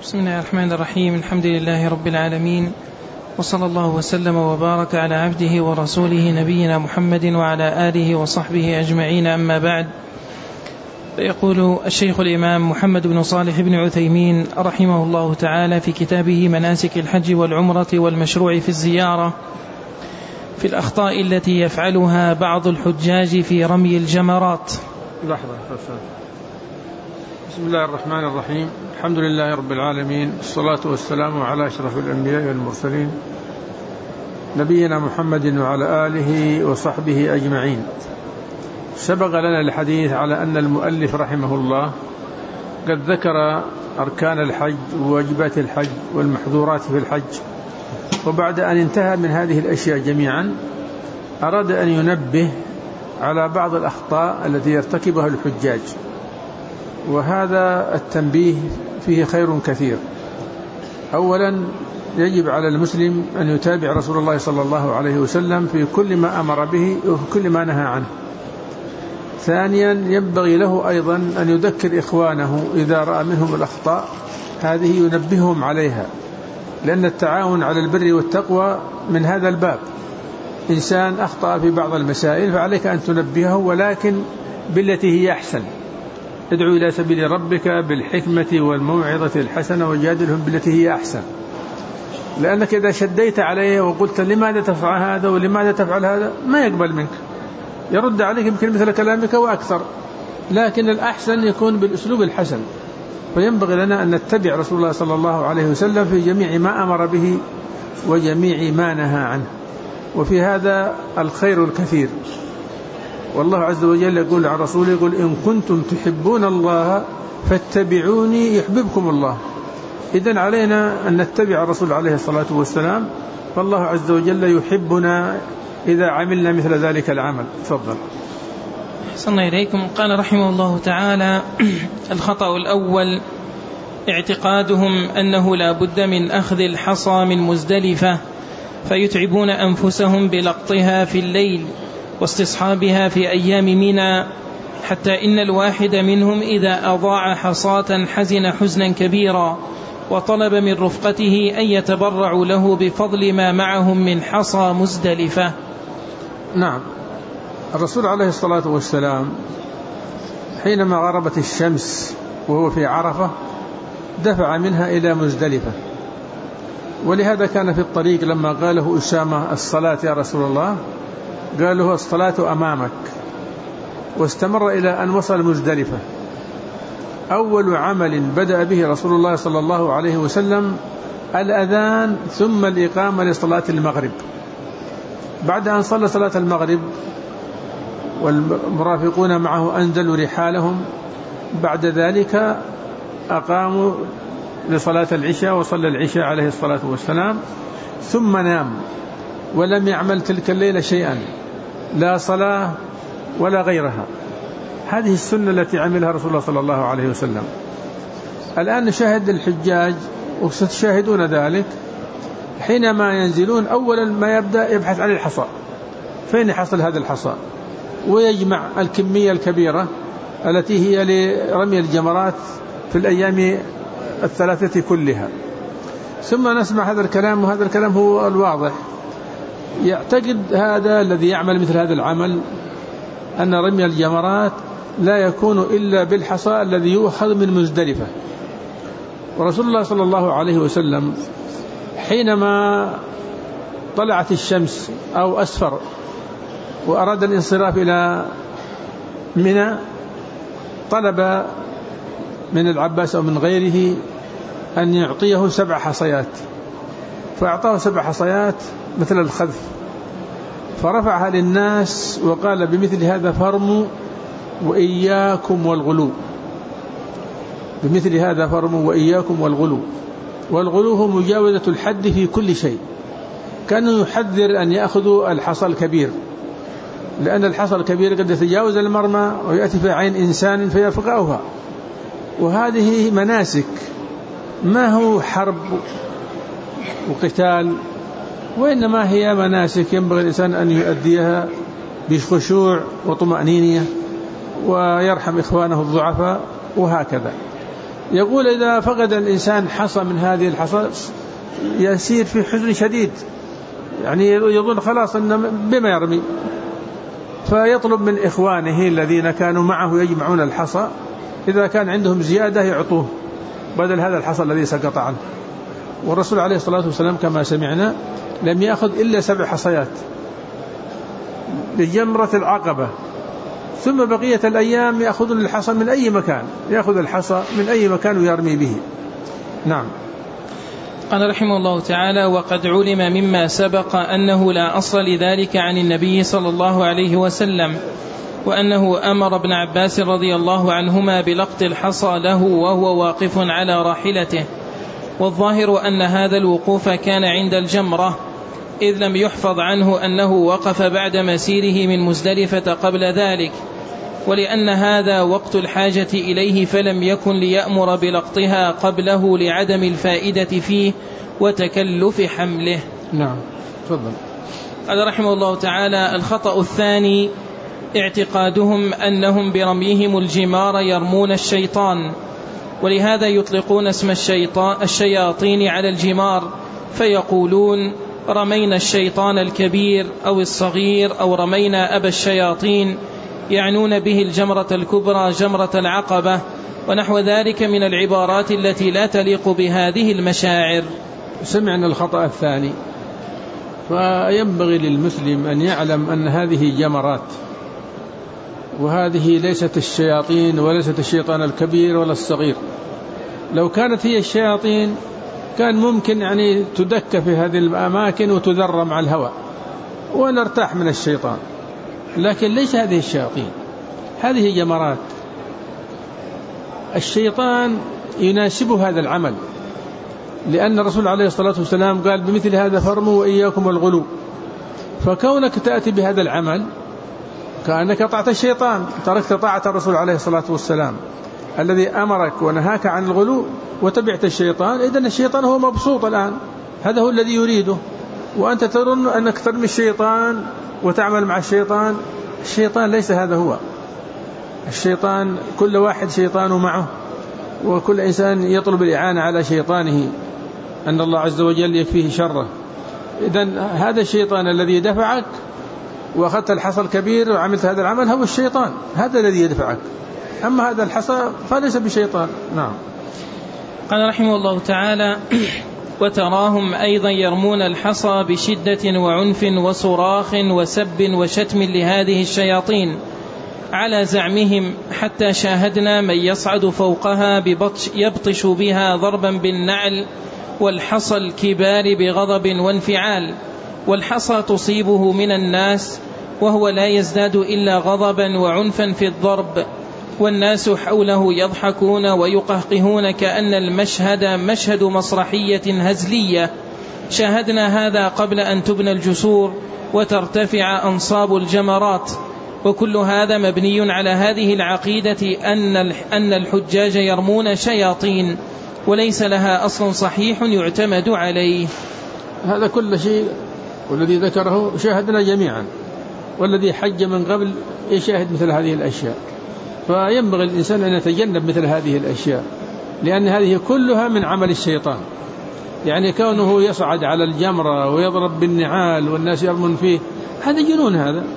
بسم الله الرحمن الرحيم. الحمد لله رب العالمين، وصلى الله وسلم وبارك على عبده ورسوله نبينا محمد وعلى آله وصحبه أجمعين، أما بعد. يقول الشيخ الإمام محمد بن صالح بن عثيمين رحمه الله تعالى في كتابه مناسك الحج والعمرة والمشروع في الزيارة في الأخطاء التي يفعلها بعض الحجاج في رمي الجمرات. لحظة. بسم الله الرحمن الرحيم. الحمد لله رب العالمين، الصلاة والسلام على أشرف الأنبياء والمرسلين نبينا محمد وعلى آله وصحبه أجمعين. سبق لنا الحديث على أن المؤلف رحمه الله قد ذكر أركان الحج وواجبات الحج والمحظورات في الحج، وبعد أن انتهى من هذه الأشياء جميعا أراد أن ينبه على بعض الأخطاء التي يرتكبها الحجاج، وهذا التنبيه فيه خير كثير. أولا، يجب على المسلم أن يتابع رسول الله صلى الله عليه وسلم في كل ما أمر به وفي كل ما نهى عنه. ثانيا، ينبغي له أيضا أن يذكر إخوانه إذا رأى منهم الأخطاء هذه ينبههم عليها، لأن التعاون على البر والتقوى من هذا الباب. إنسان أخطأ في بعض المسائل فعليك أن تنبهه، ولكن بالتي هي أحسن. ادعو إلى سبيل ربك بالحكمة والموعظة الحسنة وجادلهم بالتي هي أحسن، لأنك إذا شديت عليه وقلت لماذا تفعل هذا ولماذا تفعل هذا ما يقبل منك، يرد عليك يمكن مثل كلامك وأكثر، لكن الأحسن يكون بالأسلوب الحسن. فينبغي لنا أن نتبع رسول الله صلى الله عليه وسلم في جميع ما أمر به وجميع ما نهى عنه، وفي هذا الخير الكثير. والله عز وجل يقول عن رسوله: يقول إن كنتم تحبون الله فاتبعوني يحببكم الله. إذن علينا أن نتبع الرسول عليه الصلاة والسلام، فالله عز وجل يحبنا إذا عملنا مثل ذلك العمل. تفضل. أحسن إليكم. قال رحمه الله تعالى: الخطأ الأول اعتقادهم أنه لا بد من أخذ الحصى من مزدلفة، فيتعبون أنفسهم بلقطها في الليل واستصحابها في أيام منى، حتى إن الواحد منهم إذا أضاع حصاة حزن حزنا كبيرا، وطلب من رفقته أن يتبرعوا له بفضل ما معهم من حصى مزدلفة. نعم، الرسول عليه الصلاة والسلام حينما غربت الشمس وهو في عرفة دفع منها إلى مزدلفة، ولهذا كان في الطريق لما قاله أسامة: الصلاة يا رسول الله، قال له: الصلاة أمامك. واستمر إلى أن وصل مزدلفة. أول عمل بدأ به رسول الله صلى الله عليه وسلم الأذان ثم الإقامة لصلاة المغرب. بعد أن صلى صلاة المغرب والمرافقون معه أنزلوا رحالهم، بعد ذلك أقاموا لصلاة العشاء، وصلى العشاء عليه الصلاة والسلام، ثم نام ولم يعمل تلك الليلة شيئا، لا صلاة ولا غيرها. هذه السنة التي عملها رسول الله صلى الله عليه وسلم. الآن نشاهد الحجاج وستشاهدون ذلك، حينما ينزلون أولا ما يبدأ يبحث عن الحصى، فين حصل هذا الحصى، ويجمع الكمية الكبيرة التي هي لرمي الجمرات في الأيام الثلاثة كلها. ثم نسمع هذا الكلام، وهذا الكلام هو الواضح. يعتقد هذا الذي يعمل مثل هذا العمل أن رمي الجمرات لا يكون إلا بالحصى الذي يؤخذ من مزدلفة. ورسول الله صلى الله عليه وسلم حينما طلعت الشمس أو أسفر وأراد الانصراف إلى منى، طلب من العباس أو من غيره أن يعطيه 7 حصيات، فأعطاه 7 حصيات مثل الخذف، فرفعها للناس وقال: بمثل هذا فرموا وإياكم والغلو. بمثل هذا فرموا وإياكم والغلو. والغلو هو مجاوزة الحد في كل شيء. كانوا يحذر أن يأخذوا الحصى الكبير، لأن الحصى الكبير قد يتجاوز المرمى ويأتي في عين إنسان فيفقعها. وهذه مناسك، ما هو حرب وقتال، وإنما هي مناسك ينبغي الإنسان أن يؤديها بخشوع وطمأنينة ويرحم إخوانه الضعفاء وهكذا. يقول إذا فقد الإنسان حصى من هذه الحصى يسير في حزن شديد، يعني يظن خلاص أن بما يرمي، فيطلب من إخوانه الذين كانوا معه يجمعون الحصى إذا كان عندهم زيادة يعطوه بدل هذا الحصى الذي سقط عنه. والرسول عليه الصلاة والسلام كما سمعنا لم يأخذ إلا 7 حصيات لجمرة العقبة، ثم بقية الأيام يأخذ الحصى من أي مكان، يأخذ الحصى من أي مكان ويرمي به. نعم. قال رحمه الله تعالى: وقد علم مما سبق أنه لا أصل لذلك عن النبي صلى الله عليه وسلم، وأنه أمر ابن عباس رضي الله عنهما بلقط الحصى له وهو واقف على راحلته، والظاهر أن هذا الوقوف كان عند الجمرة، إذ لم يحفظ عنه أنه وقف بعد مسيره من مزدلفة قبل ذلك، ولأن هذا وقت الحاجة إليه فلم يكن ليأمر بلقطها قبله لعدم الفائدة فيه وتكلف حمله. نعم. تفضل. قال رحمه الله تعالى: الخطأ الثاني اعتقادهم أنهم برميهم الجمار يرمون الشيطان، ولهذا يطلقون اسم الشياطين على الجمار، فيقولون رمينا الشيطان الكبير أو الصغير أو رمينا أبا الشياطين، يعنون به الجمرة الكبرى جمرة العقبة ونحو ذلك من العبارات التي لا تليق بهذه المشاعر. سمعنا الخطأ الثاني، فينبغي للمسلم أن يعلم أن هذه جمرات، وهذه ليست الشياطين وليست الشيطان الكبير ولا الصغير. لو كانت هي الشياطين كان ممكن يعني تدك في هذه الأماكن وتذرم على الهواء ونرتاح من الشيطان، لكن ليس هذه الشياطين، هذه جمرات. الشيطان يناسبه هذا العمل، لأن الرسول عليه الصلاة والسلام قال بمثل هذا فرموا وإياكم الغلو، فكونك تأتي بهذا العمل كأنك طاعت الشيطان، تركت طاعة الرسول عليه الصلاة والسلام الذي أمرك ونهاك عن الغلو وتبعت الشيطان. إذن الشيطان هو مبسوط الآن، هذا هو الذي يريده، وأنت تظن أنك ترمي الشيطان وتعمل مع الشيطان. الشيطان ليس هذا هو الشيطان، كل واحد شيطان معه، وكل إنسان يطلب الإعانة على شيطانه أن الله عز وجل يكفيه شره. إذن هذا الشيطان الذي دفعك وأخذت الحصى الكبير وعملت هذا العمل هو الشيطان، هذا الذي يدفعك، أما هذا الحصى فليس بشيطان. نعم. قال رحمه الله تعالى: وتراهم أيضا يرمون الحصى بشدة وعنف وصراخ وسب وشتم لهذه الشياطين على زعمهم، حتى شاهدنا من يصعد فوقها يبطش بها ضربا بالنعل والحصى الكبار بغضب وانفعال، والحصى تصيبه من الناس وهو لا يزداد إلا غضبا وعنفا في الضرب، والناس حوله يضحكون ويقهقهون كأن المشهد مشهد مسرحية هزلية. شاهدنا هذا قبل أن تبنى الجسور وترتفع أنصاب الجمرات، وكل هذا مبني على هذه العقيدة أن الحجاج يرمون شياطين، وليس لها أصل صحيح يعتمد عليه. هذا كل شيء والذي ذكره شاهدنا جميعا، والذي حج من قبل يشاهد مثل هذه الأشياء، فينبغي الإنسان أن يتجنب مثل هذه الأشياء، لأن هذه كلها من عمل الشيطان. يعني كونه يصعد على الجمرة ويضرب بالنعال والناس يرمون فيه، هذا جنون،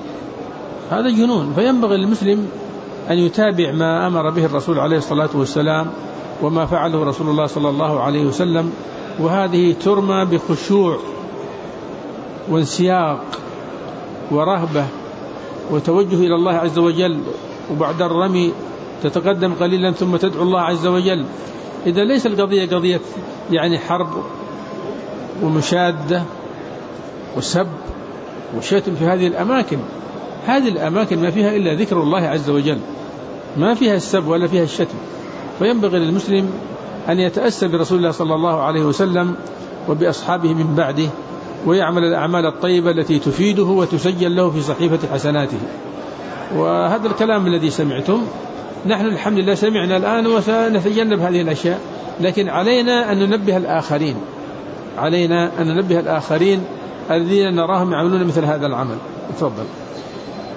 هذا جنون. فينبغي المسلم أن يتابع ما أمر به الرسول عليه الصلاة والسلام وما فعله رسول الله صلى الله عليه وسلم، وهذه ترمى بخشوع وانسياق ورهبة وتوجه إلى الله عز وجل، وبعد الرمي تتقدم قليلا ثم تدعو الله عز وجل. إذا ليس القضية قضية يعني حرب ومشادة وسب وشتم في هذه الأماكن، هذه الأماكن ما فيها إلا ذكر الله عز وجل، ما فيها السب ولا فيها الشتم. فينبغي للمسلم أن يتأسى برسول الله صلى الله عليه وسلم وبأصحابه من بعده، ويعمل الأعمال الطيبة التي تفيده وتسجل له في صحيفة حسناته. وهذا الكلام الذي سمعتم نحن الحمد لله سمعنا الآن وسنتجنب هذه الأشياء، لكن علينا أن ننبه الآخرين، علينا أن ننبه الآخرين الذين نراهم يعملون مثل هذا العمل. تفضل.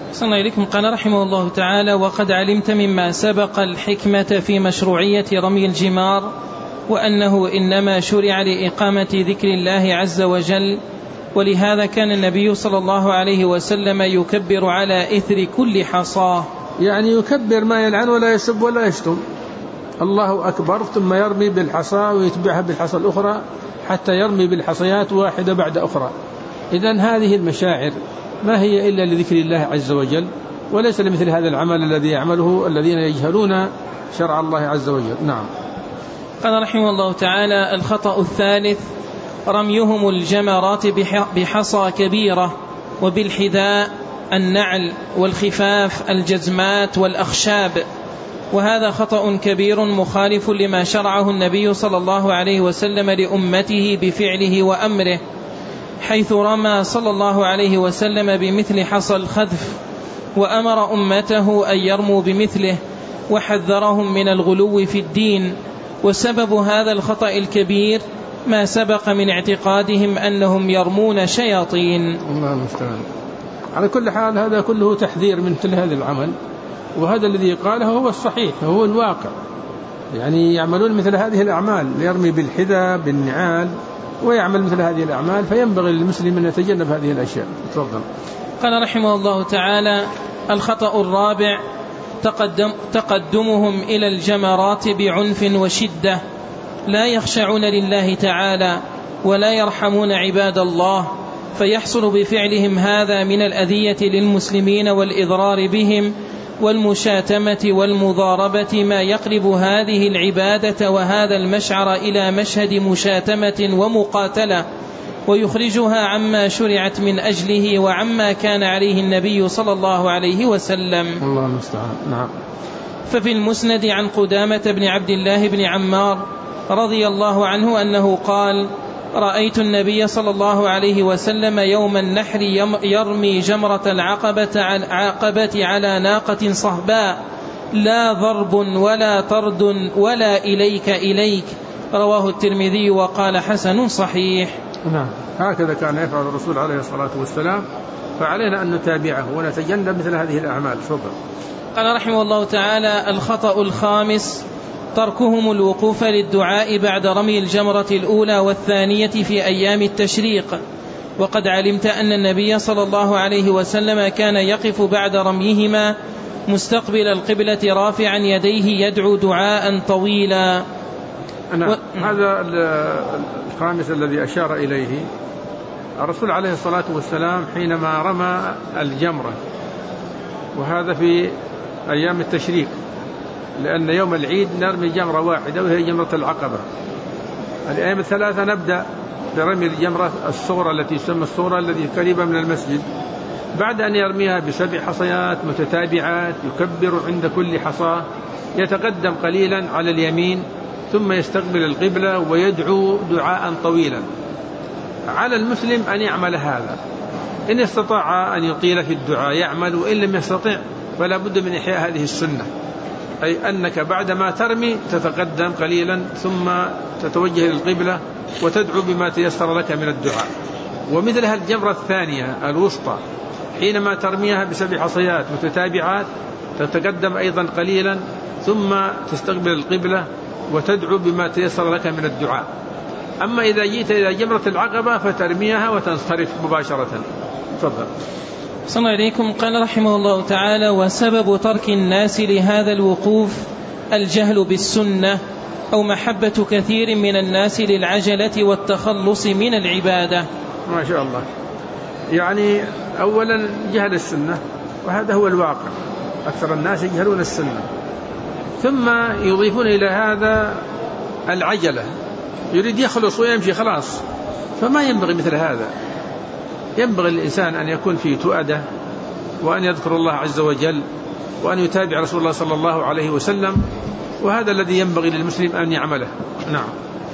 صلى الله عليكم. قال رحمه الله تعالى: وقد علمت مما سبق الحكمة في مشروعية رمي الجمار، وأنه إنما شرع لإقامة ذكر الله عز وجل، ولهذا كان النبي صلى الله عليه وسلم يكبر على إثر كل حصاه. يعني يكبر ما يلعن ولا يسب ولا يشتم، الله أكبر، ثم يرمي بالحصى ويتبعها بالحصى الأخرى حتى يرمي بالحصيات واحدة بعد أخرى. إذن هذه المشاعر ما هي إلا لذكر الله عز وجل، وليس لمثل هذا العمل الذي يعمله الذين يجهلون شرع الله عز وجل. نعم. قال رحمه الله تعالى: الخطأ الثالث رميهم الجمرات بحصى كبيرة وبالحذاء النعل والخفاف الجزمات والأخشاب، وهذا خطأ كبير مخالف لما شرعه النبي صلى الله عليه وسلم لأمته بفعله وأمره، حيث رمى صلى الله عليه وسلم بمثل حصى الخذف، وأمر أمته أن يرموا بمثله، وحذرهم من الغلو في الدين. وسبب هذا الخطأ الكبير ما سبق من اعتقادهم أنهم يرمون شياطين. الله المستعان. على كل حال هذا كله تحذير من مثل هذا العمل، وهذا الذي قاله هو الصحيح، هو الواقع. يعني يعملون مثل هذه الأعمال، يرمي بالحذاء بالنعال ويعمل مثل هذه الأعمال، فينبغي للمسلم أن يتجنب هذه الأشياء. تفضل. قال رحمه الله تعالى: الخطأ الرابع تقدمهم إلى الجمرات بعنف وشدة، لا يخشعون لله تعالى ولا يرحمون عباد الله، فيحصل بفعلهم هذا من الأذية للمسلمين والإضرار بهم والمشاتمة والمضاربة ما يقلب هذه العبادة وهذا المشعر إلى مشهد مشاتمة ومقاتلة، ويخرجها عما شرعت من أجله وعما كان عليه النبي صلى الله عليه وسلم. الله المستعان. نعم. ففي المسند عن قدامة بن عبد الله بن عمار رضي الله عنه أنه قال: رأيت النبي صلى الله عليه وسلم يوم النحر يرمي جمرة العقبة على ناقة صهباء، لا ضرب ولا طرد ولا إليك. رواه الترمذي وقال: حسن صحيح. نعم. هكذا كان يفعل الرسول عليه الصلاة والسلام، فعلينا أن نتابعه ونتجنب مثل هذه الأعمال. فضل. قال رحمه الله تعالى: الخطأ الخامس تركهم الوقوف للدعاء بعد رمي الجمرة الأولى والثانية في أيام التشريق، وقد علمت أن النبي صلى الله عليه وسلم كان يقف بعد رميهما مستقبل القبلة رافعا يديه يدعو دعاء طويلا. هذا الخامس الذي أشار إليه الرسول عليه الصلاة والسلام حينما رمى الجمرة، وهذا في أيام التشريق، لأن يوم العيد نرمي جمرة واحدة وهي جمرة العقبة. الأيام الثلاثة نبدأ برمي الجمرة الصغرى التي تسمى الصغرى التي قريبة من المسجد، بعد أن يرميها ب7 حصيات متتابعات، يكبر عند كل حصاة، يتقدم قليلا على اليمين ثم يستقبل القبلة ويدعو دعاء طويلا. على المسلم أن يعمل هذا، إن استطاع أن يطيل في الدعاء يعمل، وإن لم يستطع فلا بد من إحياء هذه السنة، أي أنك بعدما ترمي تتقدم قليلا ثم تتوجه للقبلة وتدعو بما تيسر لك من الدعاء. ومثلها الجمرة الثانية الوسطى حينما ترميها ب7 حصيات متتابعات تتقدم أيضا قليلا ثم تستقبل القبلة وتدعو بما تيسر لك من الدعاء. أما إذا جئت إلى جمرة العقبة فترميها وتنصرف مباشرة. تفضل. صلى الله عليكم. قال رحمه الله تعالى: وسبب ترك الناس لهذا الوقوف الجهل بالسنة أو محبة كثير من الناس للعجلة والتخلص من العبادة. ما شاء الله. يعني أولا جهل السنة، وهذا هو الواقع، أكثر الناس يجهلون السنة، ثم يضيفون إلى هذا العجلة، يريد يخلص ويمشي خلاص، فما ينبغي مثل هذا. ينبغي الإنسان أن يكون في تؤدة، وأن يذكر الله عز وجل، وأن يتابع رسول الله صلى الله عليه وسلم، وهذا الذي ينبغي للمسلم أن يعمله. نعم.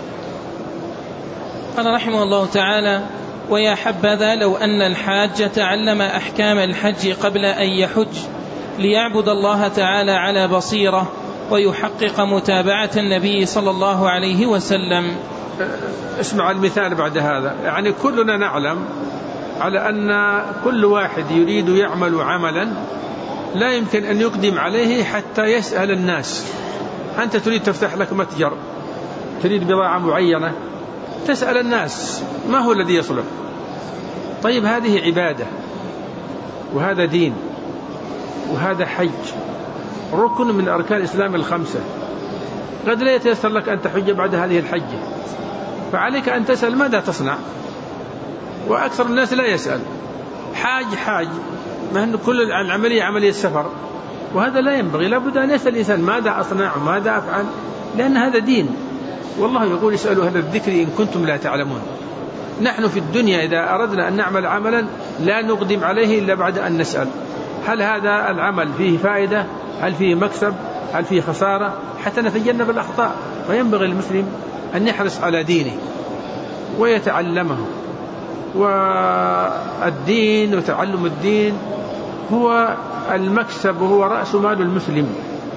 قال رحمه الله تعالى: ويا حبذا لو أن الحاج تعلم أحكام الحج قبل أن يحج ليعبد الله تعالى على بصيرة ويحقق متابعة النبي صلى الله عليه وسلم. اسمع المثال بعد هذا. يعني كلنا نعلم على أن كل واحد يريد يعمل عملا لا يمكن أن يقدم عليه حتى يسأل الناس. أنت تريد تفتح لك متجر، تريد بضاعة معينة، تسأل الناس ما هو الذي يصلح. طيب هذه عبادة، وهذا دين، وهذا حج، ركن من أركان الإسلام الخمسة. قد لا يتيسر لك أن تحج بعد هذه الحجة، فعليك أن تسأل ماذا تصنع. وأكثر الناس لا يسأل، حاج ما أن كل العملية عملية سفر، وهذا لا ينبغي. لابد أن يسأل الإنسان ماذا أصنع وماذا أفعل، لأن هذا دين. والله يقول اسألوا أهل الذكر إن كنتم لا تعلمون. نحن في الدنيا إذا أردنا أن نعمل عملا لا نقدم عليه إلا بعد أن نسأل هل هذا العمل فيه فائدة، هل فيه مكسب، هل فيه خسارة، حتى نتجنب الأخطاء. وينبغي المسلم أن يحرص على دينه ويتعلمه. والدين وتعلم الدين هو المكسب وهو رأس مال المسلم.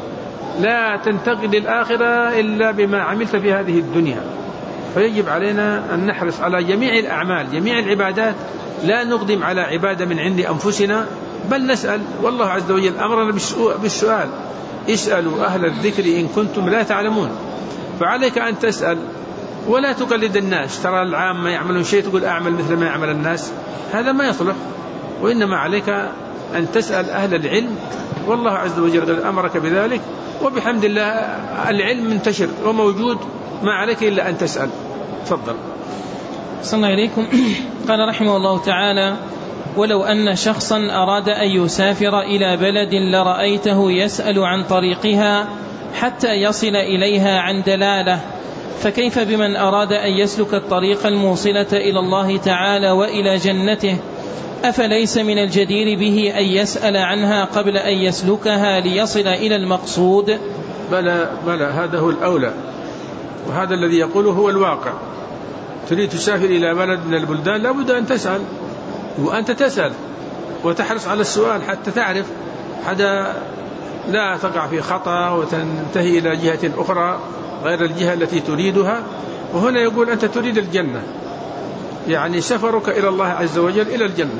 لا تنتقل الآخرة إلا بما عملت في هذه الدنيا. فيجب علينا أن نحرص على جميع الأعمال، جميع العبادات، لا نقدم على عبادة من عند أنفسنا، بل نسأل. والله عز وجل أمرنا بالسؤال: اسألوا أهل الذكر إن كنتم لا تعلمون. فعليك أن تسأل ولا تقلد الناس. ترى العامة يعملون شيء تقول أعمل مثل ما يعمل الناس، هذا ما يصلح. وإنما عليك أن تسأل أهل العلم، والله عز وجل أمرك بذلك. وبحمد الله العلم منتشر وموجود، ما عليك إلا أن تسأل. تفضل. صلى الله عليكم. قال رحمه الله تعالى: ولو أن شخصا أراد أن يسافر إلى بلد لرأيته يسأل عن طريقها حتى يصل إليها عن دلالة، فكيف بمن أراد أن يسلك الطريق الموصلة إلى الله تعالى وإلى جنته؟ أفليس من الجدير به أن يسأل عنها قبل أن يسلكها ليصل إلى المقصود؟ بلى هذا هو الأولى، وهذا الذي يقوله هو الواقع. تريد تسافر إلى بلد من البلدان لابد أن تسأل، وأنت تسأل وتحرص على السؤال حتى تعرف، حتى لا تقع في خطأ وتنتهي إلى جهة أخرى غير الجهة التي تريدها. وهنا يقول أنت تريد الجنة، يعني سفرك إلى الله عز وجل إلى الجنة،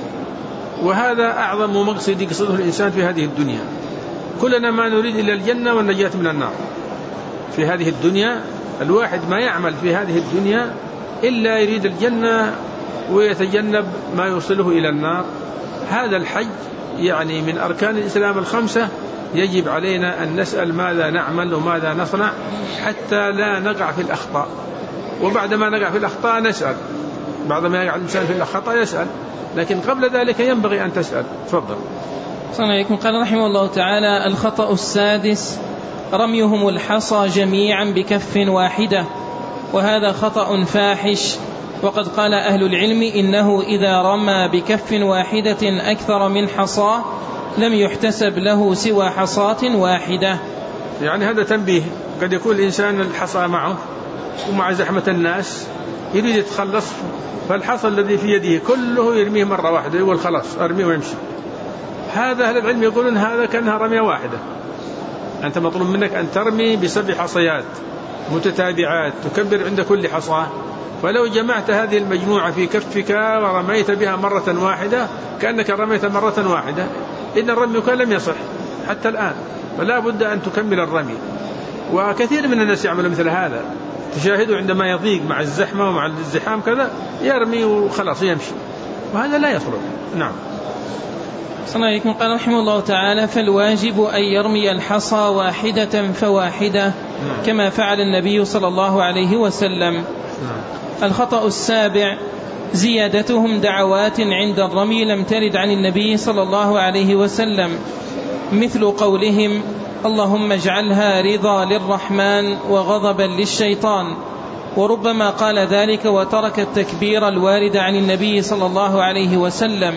وهذا أعظم مقصد يقصده الإنسان في هذه الدنيا. كلنا ما نريد إلا الجنة والنجاة من النار. في هذه الدنيا الواحد ما يعمل في هذه الدنيا إلا يريد الجنة ويتجنب ما يوصله إلى النار. هذا الحج يعني من أركان الإسلام الخمسة. يجب علينا أن نسأل ماذا نعمل وماذا نصنع حتى لا نقع في الأخطاء، وبعد ما نقع في الأخطاء نسأل. بعد ما يقع الإنسان في الخطأ يسأل، لكن قبل ذلك ينبغي أن تسأل. تفضل. صلى الله عليكم. قال رحمه الله تعالى: الخطأ السادس رميهم الحصى جميعا بكف واحدة، وهذا خطأ فاحش. وقد قال أهل العلم إنه إذا رمى بكف واحدة أكثر من حصاة لم يحتسب له سوى حصاة واحدة. يعني هذا تنبيه. قد يكون الإنسان الحصى معه ومع زحمة الناس يريد يتخلص، فالحصى الذي في يده كله يرميه مرة واحدة، يقول خلاص أرميه ويمشي. هذا أهل العلم يقولون هذا كأنها رمية واحدة. أنت مطلوب منك أن ترمي ب7 حصيات متتابعات تكبر عند كل حصاة. فلو جمعت هذه المجموعة في كفك ورميت بها مرة واحدة كأنك رميت مرة واحدة، إن رميك لم يصح حتى الآن، فلا بد أن تكمل الرمي. وكثير من الناس يعملوا مثل هذا، تشاهدوا عندما يضيق مع الزحمة ومع الازدحام كذا يرمي وخلاص يمشي، وهذا لا يصلح. نعم. صلى الله عليكم. قال رحمه الله تعالى: فالواجب أن يرمي الحصى واحدة فواحدة كما فعل النبي صلى الله عليه وسلم. الخطأ السابع زيادتهم دعوات عند الرمي لم ترد عن النبي صلى الله عليه وسلم، مثل قولهم: اللهم اجعلها رضا للرحمن وغضبا للشيطان. وربما قال ذلك وترك التكبير الوارد عن النبي صلى الله عليه وسلم.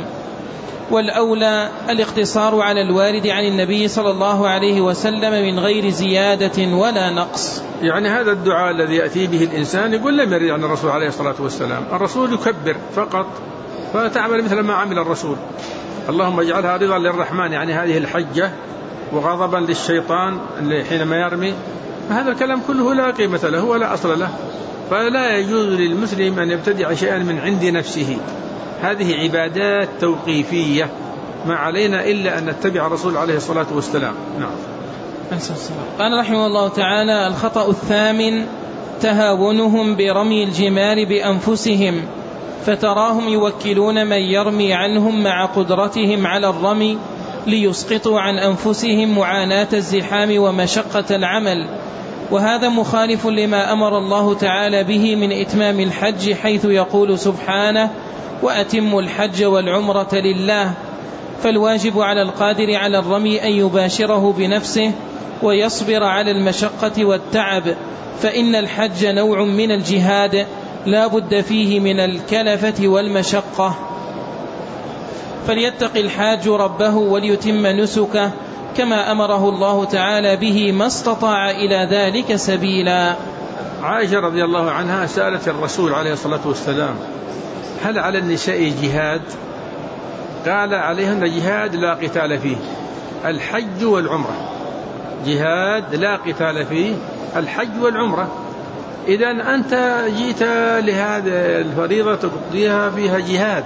والأولى الاقتصار على الوارد عن النبي صلى الله عليه وسلم من غير زيادة ولا نقص. يعني هذا الدعاء الذي يأتي به الإنسان يقول لم يرد عن الرسول عليه الصلاة والسلام. الرسول يكبر فقط، فتعمل مثل ما عمل الرسول: اللهم اجعلها رضا للرحمن، يعني هذه الحجة، وغضبا للشيطان حينما يرمي. هذا الكلام كله لا قيمة له ولا أصل له. فلا يجوز للمسلم أن يبتدع شيئا من عند نفسه، هذه عبادات توقيفية ما علينا إلا أن نتبع الرسول عليه الصلاة والسلام. نعم. قال رحمه الله تعالى: الخطأ الثامن تهاونهم برمي الجمار بأنفسهم، فتراهم يوكلون من يرمي عنهم مع قدرتهم على الرمي ليسقطوا عن أنفسهم معاناة الزحام ومشقة العمل، وهذا مخالف لما أمر الله تعالى به من إتمام الحج، حيث يقول سبحانه: وأتموا الحج والعمرة لله. فالواجب على القادر على الرمي أن يباشره بنفسه ويصبر على المشقة والتعب، فإن الحج نوع من الجهاد لا بد فيه من الكلفة والمشقة. فليتق الحاج ربه وليتم نسكه كما أمره الله تعالى به ما استطاع إلى ذلك سبيلا. عائشة رضي الله عنها سألت الرسول عليه الصلاة والسلام: هل على النساء جهاد؟ قال: عليهن جهاد لا قتال فيه، الحج والعمرة. جهاد لا قتال فيه، الحج والعمرة. إذن أنت جئت لهذه الفريضة تقضيها فيها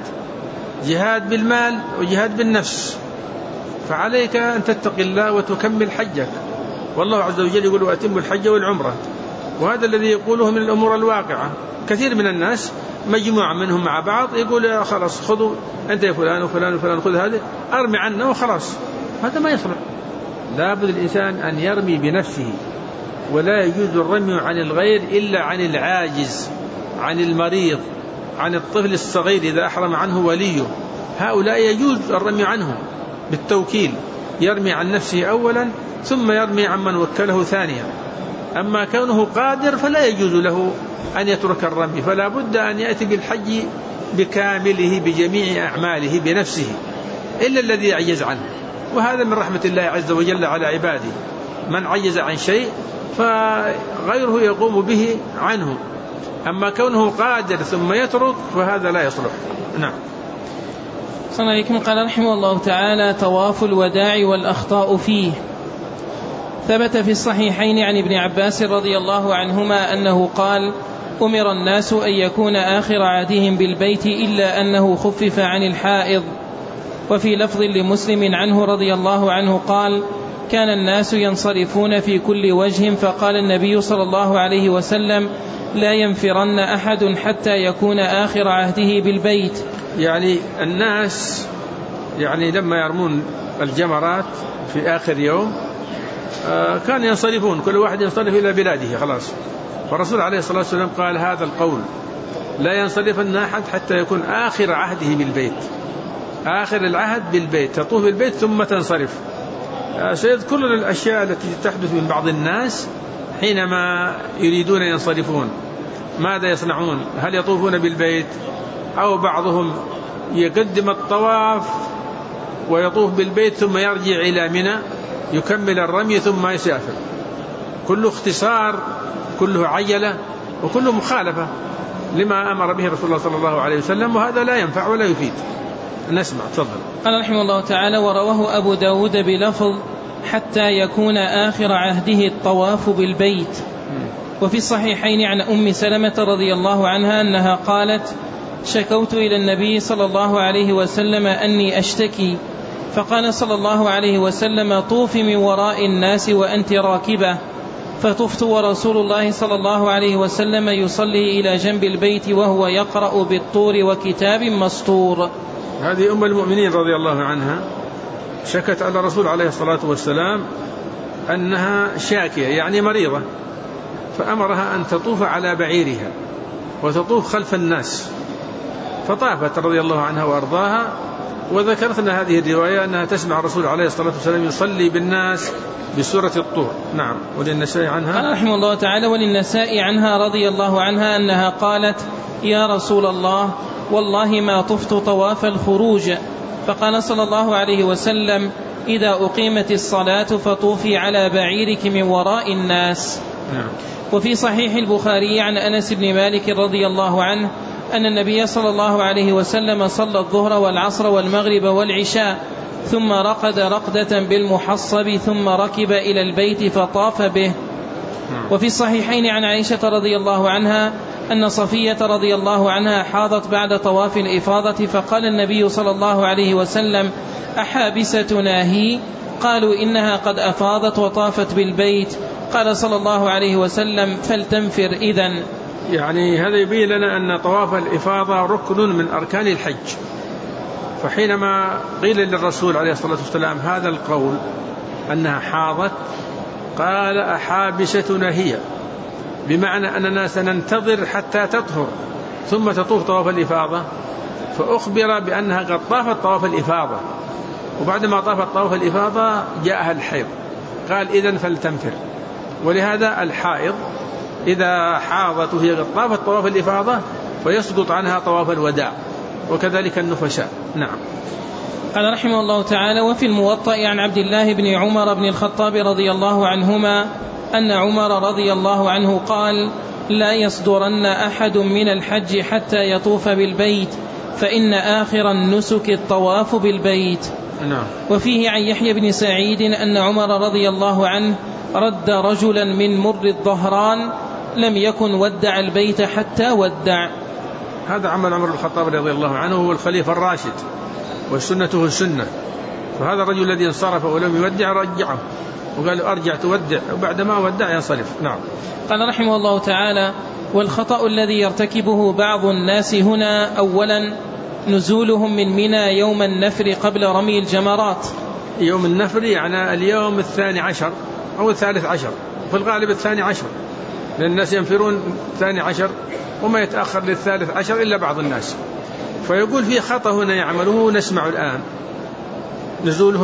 جهاد بالمال وجهاد بالنفس، فعليك أن تتقي الله وتكمل حجك. والله عز وجل يقول: وأتم الحج والعمرة، وهذا الذي يقوله من الأمور الواقعة. كثير من الناس مجموعة منهم مع بعض يقول: خلاص خذوا أنت يا فلان وفلان وفلان، خذ هذا أرمي عنه وخلاص. هذا ما يصلح. لابد الإنسان أن يرمي بنفسه، ولا يجوز الرمي عن الغير إلا عن العاجز، عن المريض، عن الطفل الصغير إذا أحرم عنه وليه. هؤلاء يجوز الرمي عنهم بالتوكيل، يرمي عن نفسه أولا ثم يرمي عمن وكله ثانيا. أما كونه قادر فلا يجوز له أن يترك الرمي، فلا بد أن يأتي بالحج بكامله بجميع أعماله بنفسه، إلا الذي يعجز عنه. وهذا من رحمة الله عز وجل على عباده، من عجز عن شيء فغيره يقوم به عنه. أما كونه قادر ثم يترك فهذا لا يصلح. نعم. صلى الله عليه. قال رحمه الله تعالى: طواف الوداع والأخطاء فيه. ثبت في الصحيحين عن ابن عباس رضي الله عنهما أنه قال: أمر الناس أن يكون آخر عهدهم بالبيت إلا أنه خفف عن الحائض. وفي لفظ لمسلم عنه رضي الله عنه قال: كان الناس ينصرفون في كل وجه، فقال النبي صلى الله عليه وسلم: لا ينفرن أحد حتى يكون آخر عهده بالبيت. يعني الناس لما يرمون الجمرات في آخر يوم كان ينصرفون، كل واحد ينصرف إلى بلاده خلاص. فالرسول عليه الصلاة والسلام قال هذا القول: لا ينصرفن أحد حتى يكون آخر عهده بالبيت. آخر العهد بالبيت، تطوف بالبيت ثم تنصرف. سيذكر الأشياء التي تحدث من بعض الناس حينما يريدون ينصرفون، ماذا يصنعون؟ هل يطوفون بالبيت، أو بعضهم يقدم الطواف ويطوف بالبيت ثم يرجع إلى منى يكمل الرمي ثم يسافر. كله اختصار، كله عجلة، وكله مخالفة لما أمر به رسول الله صلى الله عليه وسلم، وهذا لا ينفع ولا يفيد. نسمع. تفضل. قال رحمه الله تعالى: ورواه أبو داود بلفظ: حتى يكون آخر عهده الطواف بالبيت. وفي الصحيحين عن أم سلمة رضي الله عنها أنها قالت: شكوت إلى النبي صلى الله عليه وسلم أني أشتكي، فقال صلى الله عليه وسلم: طوفي من وراء الناس وأنت راكبة. فطفت ورسول الله صلى الله عليه وسلم يصلي إلى جنب البيت وهو يقرأ بالطور وكتاب مسطور. هذه أم المؤمنين رضي الله عنها شكت على الرسول عليه الصلاة والسلام أنها شاكية، يعني مريضة، فأمرها أن تطوف على بعيرها وتطوف خلف الناس، فطافت رضي الله عنها وأرضاها. وذكرتنا هذه الرواية أنها تسمع الرسول عليه الصلاة والسلام يصلي بالناس بسورة الطور. نعم. وللنساء عنها قال رحمه الله تعالى: وللنساء عنها رضي الله عنها أنها قالت: يا رسول الله، والله ما طفت طواف الخروج. فقال صلى الله عليه وسلم: إذا أقيمت الصلاة فطوفي على بعيرك من وراء الناس. نعم. وفي صحيح البخاري عن أنس بن مالك رضي الله عنه أن النبي صلى الله عليه وسلم صلى الظهر والعصر والمغرب والعشاء، ثم رقد رقدة بالمحصب، ثم ركب إلى البيت فطاف به. وفي الصحيحين عن عائشة رضي الله عنها أن صفية رضي الله عنها حاضت بعد طواف الإفاضة، فقال النبي صلى الله عليه وسلم: أحابستنا هي؟ قالوا: إنها قد أفاضت وطافت بالبيت. قال صلى الله عليه وسلم: فلتنفر إذن. يعني هذا يبين لنا أن طواف الإفاضة ركن من أركان الحج. فحينما قيل للرسول عليه الصلاة والسلام هذا القول أنها حاضت، قال: أحابستنا هي، بمعنى أننا سننتظر حتى تطهر ثم تطوف طواف الإفاضة. فأخبر بأنها قد طافت طواف الإفاضة، وبعدما طافت طواف الإفاضة جاءها الحيض، قال: إذن فلتنفر. ولهذا الحائض إذا حاضت وهي قد طافت طواف الإفاضة فيسقط عنها طواف الوداع، وكذلك النفساء. نعم. قال رحمه الله تعالى: وفي الموطأ عن عبد الله بن عمر بن الخطاب رضي الله عنهما أن عمر رضي الله عنه قال: لا يصدرن أحد من الحج حتى يطوف بالبيت، فإن آخر النسك الطواف بالبيت. نعم. وفيه عن يحيى بن سعيد أن عمر رضي الله عنه رد رجلا من مر الظهران لم يكن ودع البيت حتى ودع. هذا عمل عمر بن الخطاب رضي الله عنه، هو الخليفة الراشد وسنته السنة. فهذا الرجل الذي انصرف ولم يودع رجعه وقال: أرجع تودع، وبعد ما ودع ينصرف. نعم. قال رحمه الله تعالى: والخطأ الذي يرتكبه بعض الناس هنا: أولا نزولهم من منى يوم النفر قبل رمي الجمرات. يوم النفر يعني اليوم 12 أو 13، في الغالب 12، لأن الناس ينفرون 12 وما يتأخر 13 إلا بعض الناس. فيقول في خطأ هنا يعمله، نسمع الآن. نزولهم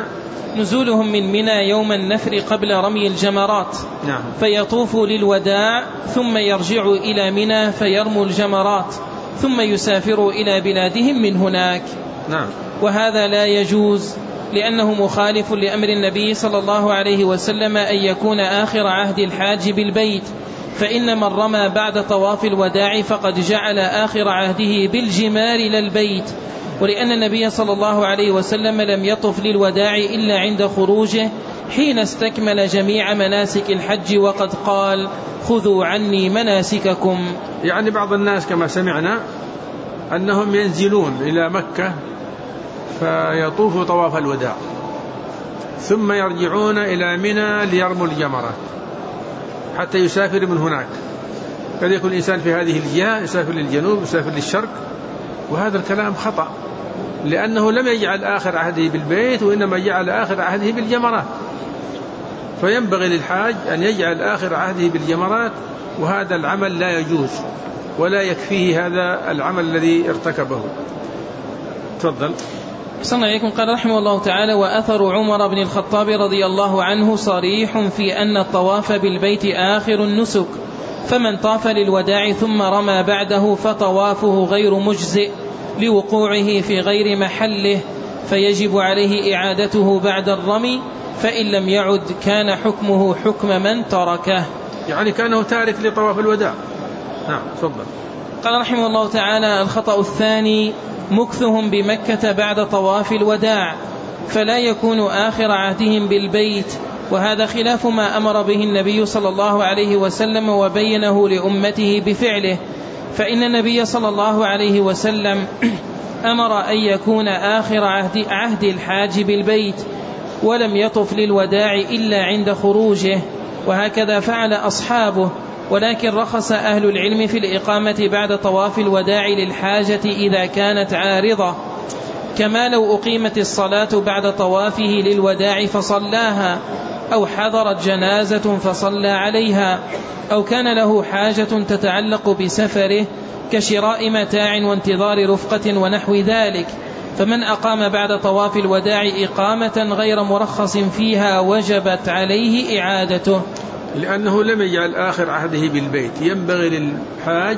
من منى يوم النفر قبل رمي الجمرات. نعم. فيطوف للوداع ثم يرجع إلى منى فيرموا الجمرات ثم يسافر إلى بلادهم من هناك. نعم. وهذا لا يجوز، لأنه مخالف لأمر النبي صلى الله عليه وسلم أن يكون آخر عهد الحاج بالبيت، فإن من رمى بعد طواف الوداع فقد جعل آخر عهده بالجمار للبيت، ولأن النبي صلى الله عليه وسلم لم يطف للوداع إلا عند خروجه حين استكمل جميع مناسك الحج، وقد قال: خذوا عني مناسككم. يعني بعض الناس كما سمعنا أنهم ينزلون إلى مكة فيطوفوا طواف الوداع ثم يرجعون إلى منى ليرموا الجمرات حتى يسافر من هناك. قد يكون الإنسان في هذه الجهة يسافر للجنوب يسافر للشرق، وهذا الكلام خطأ، لأنه لم يجعل آخر عهده بالبيت، وإنما جعل آخر عهده بالجمرات. فينبغي للحاج أن يجعل آخر عهده بالجمرات، وهذا العمل لا يجوز ولا يكفيه هذا العمل الذي ارتكبه. تفضل. صلى الله عليكم. قال رحمه الله تعالى: وأثر عمر بن الخطاب رضي الله عنه صريح في أن الطواف بالبيت آخر النسك، فمن طاف للوداع ثم رمى بعده فطوافه غير مجزئ لوقوعه في غير محله، فيجب عليه إعادته بعد الرمي، فإن لم يعد كان حكمه حكم من تركه. يعني كانه تارك لطواف الوداع. نعم. تفضل. قال رحمه الله تعالى: الخطأ الثاني مكثهم بمكة بعد طواف الوداع، فلا يكون آخر عهدهم بالبيت، وهذا خلاف ما أمر به النبي صلى الله عليه وسلم وبينه لأمته بفعله، فإن النبي صلى الله عليه وسلم أمر أن يكون آخر عهد الحاج بالبيت، ولم يطف للوداع إلا عند خروجه، وهكذا فعل أصحابه، ولكن رخص أهل العلم في الإقامة بعد طواف الوداع للحاجة إذا كانت عارضة، كما لو أقيمت الصلاة بعد طوافه للوداع فصلاها، أو حضرت جنازة فصلى عليها، أو كان له حاجة تتعلق بسفره كشراء متاع وانتظار رفقة ونحو ذلك، فمن أقام بعد طواف الوداع إقامة غير مرخص فيها وجبت عليه إعادته، لأنه لم يجعل آخر عهده بالبيت. ينبغي للحاج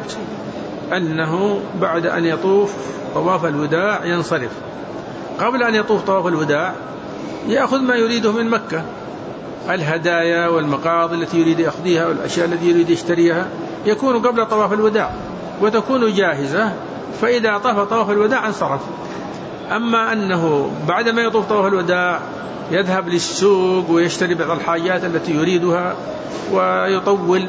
أنه بعد أن يطوف طواف الوداع ينصرف، قبل أن يطوف طواف الوداع يأخذ ما يريده من مكة، الهدايا والمقاضي التي يريد يأخذها والأشياء التي يريد يشتريها يكون قبل طواف الوداع وتكون جاهزة، فإذا طاف طواف الوداع انصرف. أما أنه بعد ما يطوف طواف الوداع يذهب للسوق ويشتري بعض الحاجات التي يريدها ويطول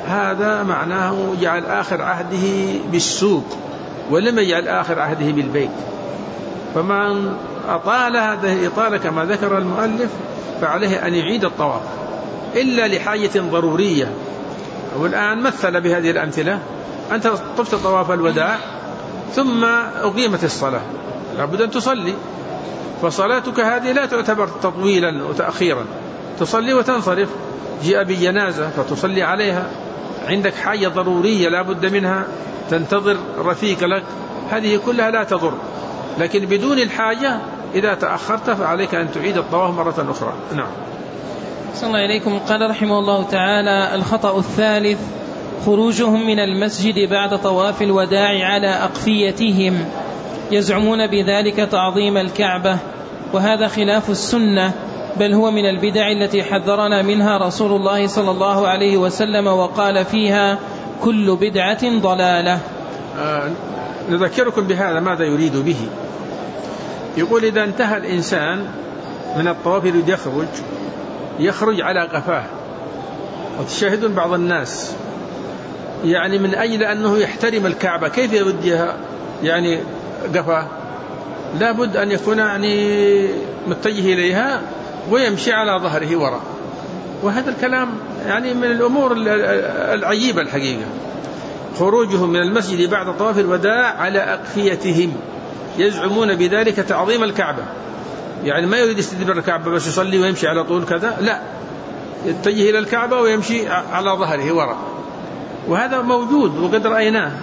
هذا معناه يجعل آخر عهده بالسوق ولم يجعل آخر عهده بالبيت. فمن أطال هذه الإطالة كما ذكر المؤلف فعليه أن يعيد الطواف إلا لحاجة ضرورية. والآن مثل بهذه الأمثلة: أنت طفت طواف الوداع ثم أقيمت الصلاة، لابد أن تصلي، فصلاتك هذه لا تعتبر تطويلا وتأخيرا، تصلي وتنصرف. جاء بجنازة فتصلي عليها، عندك حاجة ضرورية لابد منها، تنتظر رفيق لك، هذه كلها لا تضر. لكن بدون الحاجة إذا تأخرت فعليك أن تعيد الطواف مرة أخرى. نعم. صلى الله عليكم. قال رحمه الله تعالى: الخطأ الثالث خروجهم من المسجد بعد طواف الوداع على أقفيتهم، يزعمون بذلك تعظيم الكعبة، وهذا خلاف السنة، بل هو من البدع التي حذرنا منها رسول الله صلى الله عليه وسلم وقال فيها: كل بدعة ضلالة. نذكركم بهذا ماذا يريد به. يقول: إذا انتهى الإنسان من الطواف يريد يخرج على قفاه، وتشاهدون بعض الناس يعني من أجل أنه يحترم الكعبة كيف يردها يعني قفاه؟ لابد أن يكون يعني متجه إليها ويمشي على ظهره وراء. وهذا الكلام يعني من الأمور العجيبة الحقيقة. خروجهم من المسجد بعد طواف الوداع على أقفيتهم، يزعمون بذلك تعظيم الكعبة، يعني ما يريد يستدبر الكعبة بس يصلي ويمشي على طول كذا، لا، يتجه إلى الكعبة ويمشي على ظهره وراء، وهذا موجود وقد رأيناه،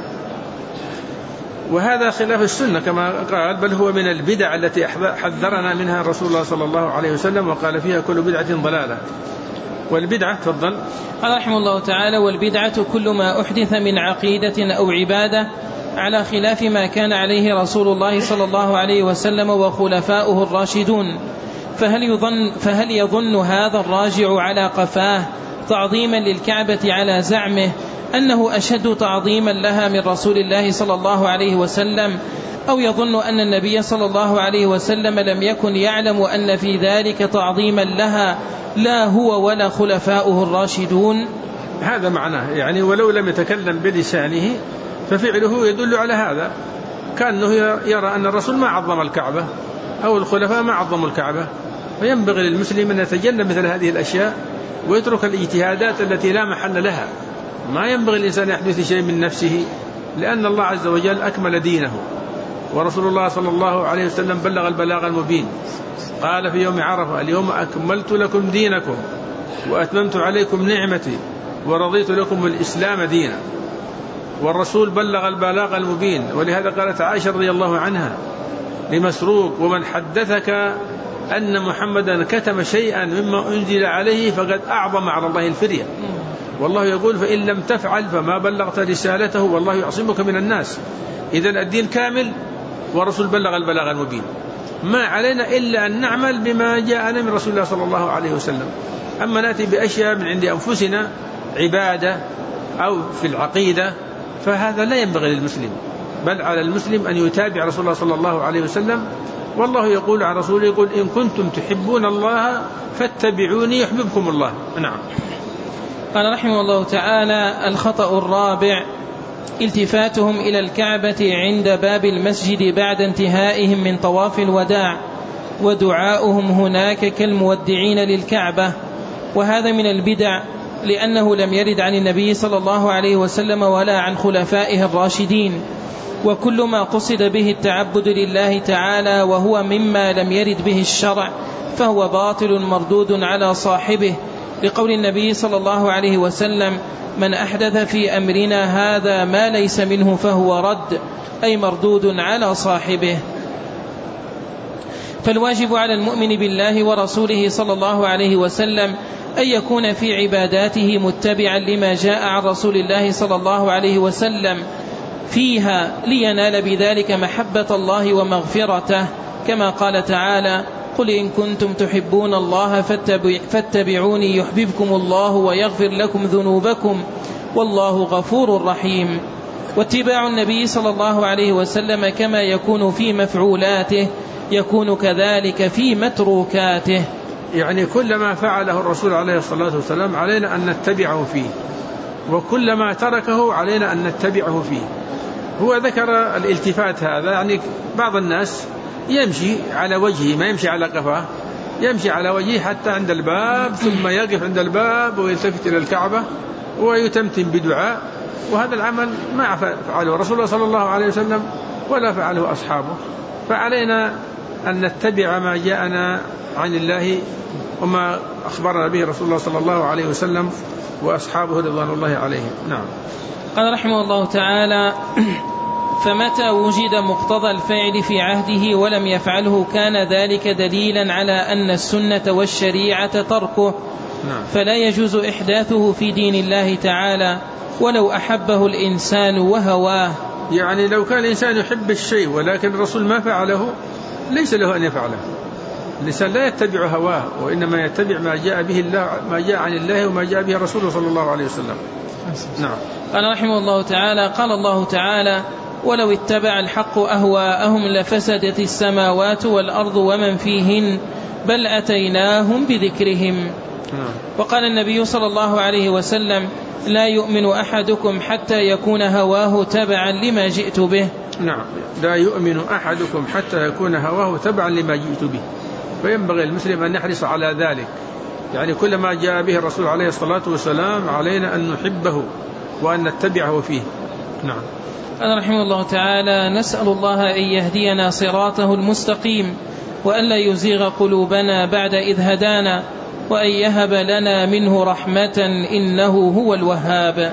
وهذا خلاف السنة كما قال، بل هو من البدع التي حذرنا منها رسول الله صلى الله عليه وسلم وقال فيها: كل بدعة ضلالة. والبدعة تفضل. قال رحمه الله تعالى: والبدعة كل ما أحدث من عقيدة أو عبادة على خلاف ما كان عليه رسول الله صلى الله عليه وسلم وخلفاؤه الراشدون. فهل يظن هذا الراجع على قفاه تعظيما للكعبة على زعمه أنه أشد تعظيما لها من رسول الله صلى الله عليه وسلم، أو يظن أن النبي صلى الله عليه وسلم لم يكن يعلم أن في ذلك تعظيما لها لا هو ولا خلفاؤه الراشدون؟ هذا معناه، يعني ولو لم يتكلم بلسانه ففعله يدل على هذا، كأنه يرى أن الرسول ما عظم الكعبة أو الخلفاء ما عظموا الكعبة. فينبغي للمسلم أن يتجنب مثل هذه الأشياء ويترك الاجتهادات التي لا محل لها. ما ينبغي الإنسان يحدث شيء من نفسه، لأن الله عز وجل أكمل دينه، ورسول الله صلى الله عليه وسلم بلغ البلاغ المبين. قال في يوم عرفة: اليوم أكملت لكم دينكم وأتممت عليكم نعمتي ورضيت لكم الإسلام دينا. والرسول بلغ البلاغ المبين. ولهذا قالت عائشة رضي الله عنها لمسروق: ومن حدثك أن محمدا كتم شيئا مما أنزل عليه فقد أعظم على الله الفرية. والله يقول: فإن لم تفعل فما بلغت رسالته والله يعصمك من الناس. إذن الدين كامل ورسول بلغ البلاغ المبين، ما علينا إلا أن نعمل بما جاءنا من رسول الله صلى الله عليه وسلم. أما نأتي بأشياء من عند أنفسنا عبادة أو في العقيدة فهذا لا ينبغي للمسلم، بل على المسلم أن يتابع رسول الله صلى الله عليه وسلم. والله يقول عن رسوله: يقول: إن كنتم تحبون الله فاتبعوني يحببكم الله. نعم. قال رحمه الله تعالى: الخطأ الرابع التفاتهم إلى الكعبة عند باب المسجد بعد انتهائهم من طواف الوداع، ودعاؤهم هناك كالمودعين للكعبة، وهذا من البدع لأنه لم يرد عن النبي صلى الله عليه وسلم ولا عن خلفائه الراشدين. وكل ما قصد به التعبد لله تعالى وهو مما لم يرد به الشرع فهو باطل مردود على صاحبه، لقول النبي صلى الله عليه وسلم: من أحدث في أمرنا هذا ما ليس منه فهو رد، أي مردود على صاحبه. فالواجب على المؤمن بالله ورسوله صلى الله عليه وسلم أن يكون في عباداته متبعا لما جاء عن رسول الله صلى الله عليه وسلم فيها، لينال بذلك محبة الله ومغفرته، كما قال تعالى: قل إن كنتم تحبون الله فاتبعوني يحببكم الله ويغفر لكم ذنوبكم والله غفور رحيم. واتباع النبي صلى الله عليه وسلم كما يكون في مفعولاته يكون كذلك في متروكاته. يعني كل ما فعله الرسول عليه الصلاة والسلام علينا أن نتبعه فيه، وكلما تركه علينا أن نتبعه فيه. هو ذكر الالتفات هذا، يعني بعض الناس يمشي على وجهه، ما يمشي على قفاه، يمشي على وجهه حتى عند الباب، ثم يقف عند الباب ويلتفت إلى الكعبة ويتمتم بدعاء، وهذا العمل ما فعله رسول الله صلى الله عليه وسلم ولا فعله أصحابه. فعلينا أن نتبع ما جاءنا عن الله وما أخبرنا به رسول الله صلى الله عليه وسلم وأصحابه رضوان الله عليهم. نعم. قال رحمه الله تعالى: فمتى وجد مقتضى الفعل في عهده ولم يفعله كان ذلك دليلا على أن السنة والشريعة تركه. نعم. فلا يجوز إحداثه في دين الله تعالى ولو أحبه الإنسان وهواه. يعني لو كان الإنسان يحب الشيء ولكن الرسول ما فعله ليس له أن يفعله. الإنسان لا يتبع هواه، وإنما يتبع ما جاء به الله، ما جاء عن الله وما جاء به رسوله صلى الله عليه وسلم. نعم. قال رحمه الله تعالى: قال الله تعالى: ولو اتبع الحق أهواءهم لفسدت السماوات والأرض ومن فيهن بل أتيناهم بذكرهم. وقال النبي صلى الله عليه وسلم: لا يؤمن أحدكم حتى يكون هواه تبعا لما جئت به. نعم، لا يؤمن أحدكم حتى يكون هواه تبعا لما جئت به. فينبغي المسلم أن يحرص على ذلك، يعني كل ما جاء به الرسول عليه الصلاة والسلام علينا أن نحبه وأن نتبعه فيه. نعم. قال رحمه الله تعالى: نسأل الله أن يهدينا صراطه المستقيم وأن لا يزيغ قلوبنا بعد إذ هدانا وأن يهب لنا منه رحمة إنه هو الوهاب.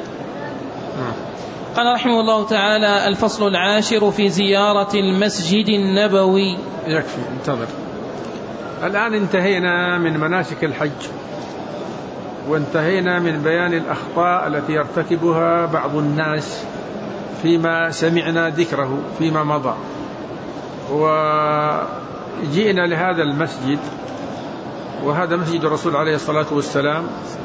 قال رحمه الله تعالى: الفصل العاشر في زيارة المسجد النبوي. يكفي، انتظر. الآن انتهينا من مناسك الحج، وانتهينا من بيان الأخطاء التي يرتكبها بعض الناس فيما سمعنا ذكره فيما مضى، وجئنا لهذا المسجد، وهذا مسجد الرسول عليه الصلاة والسلام،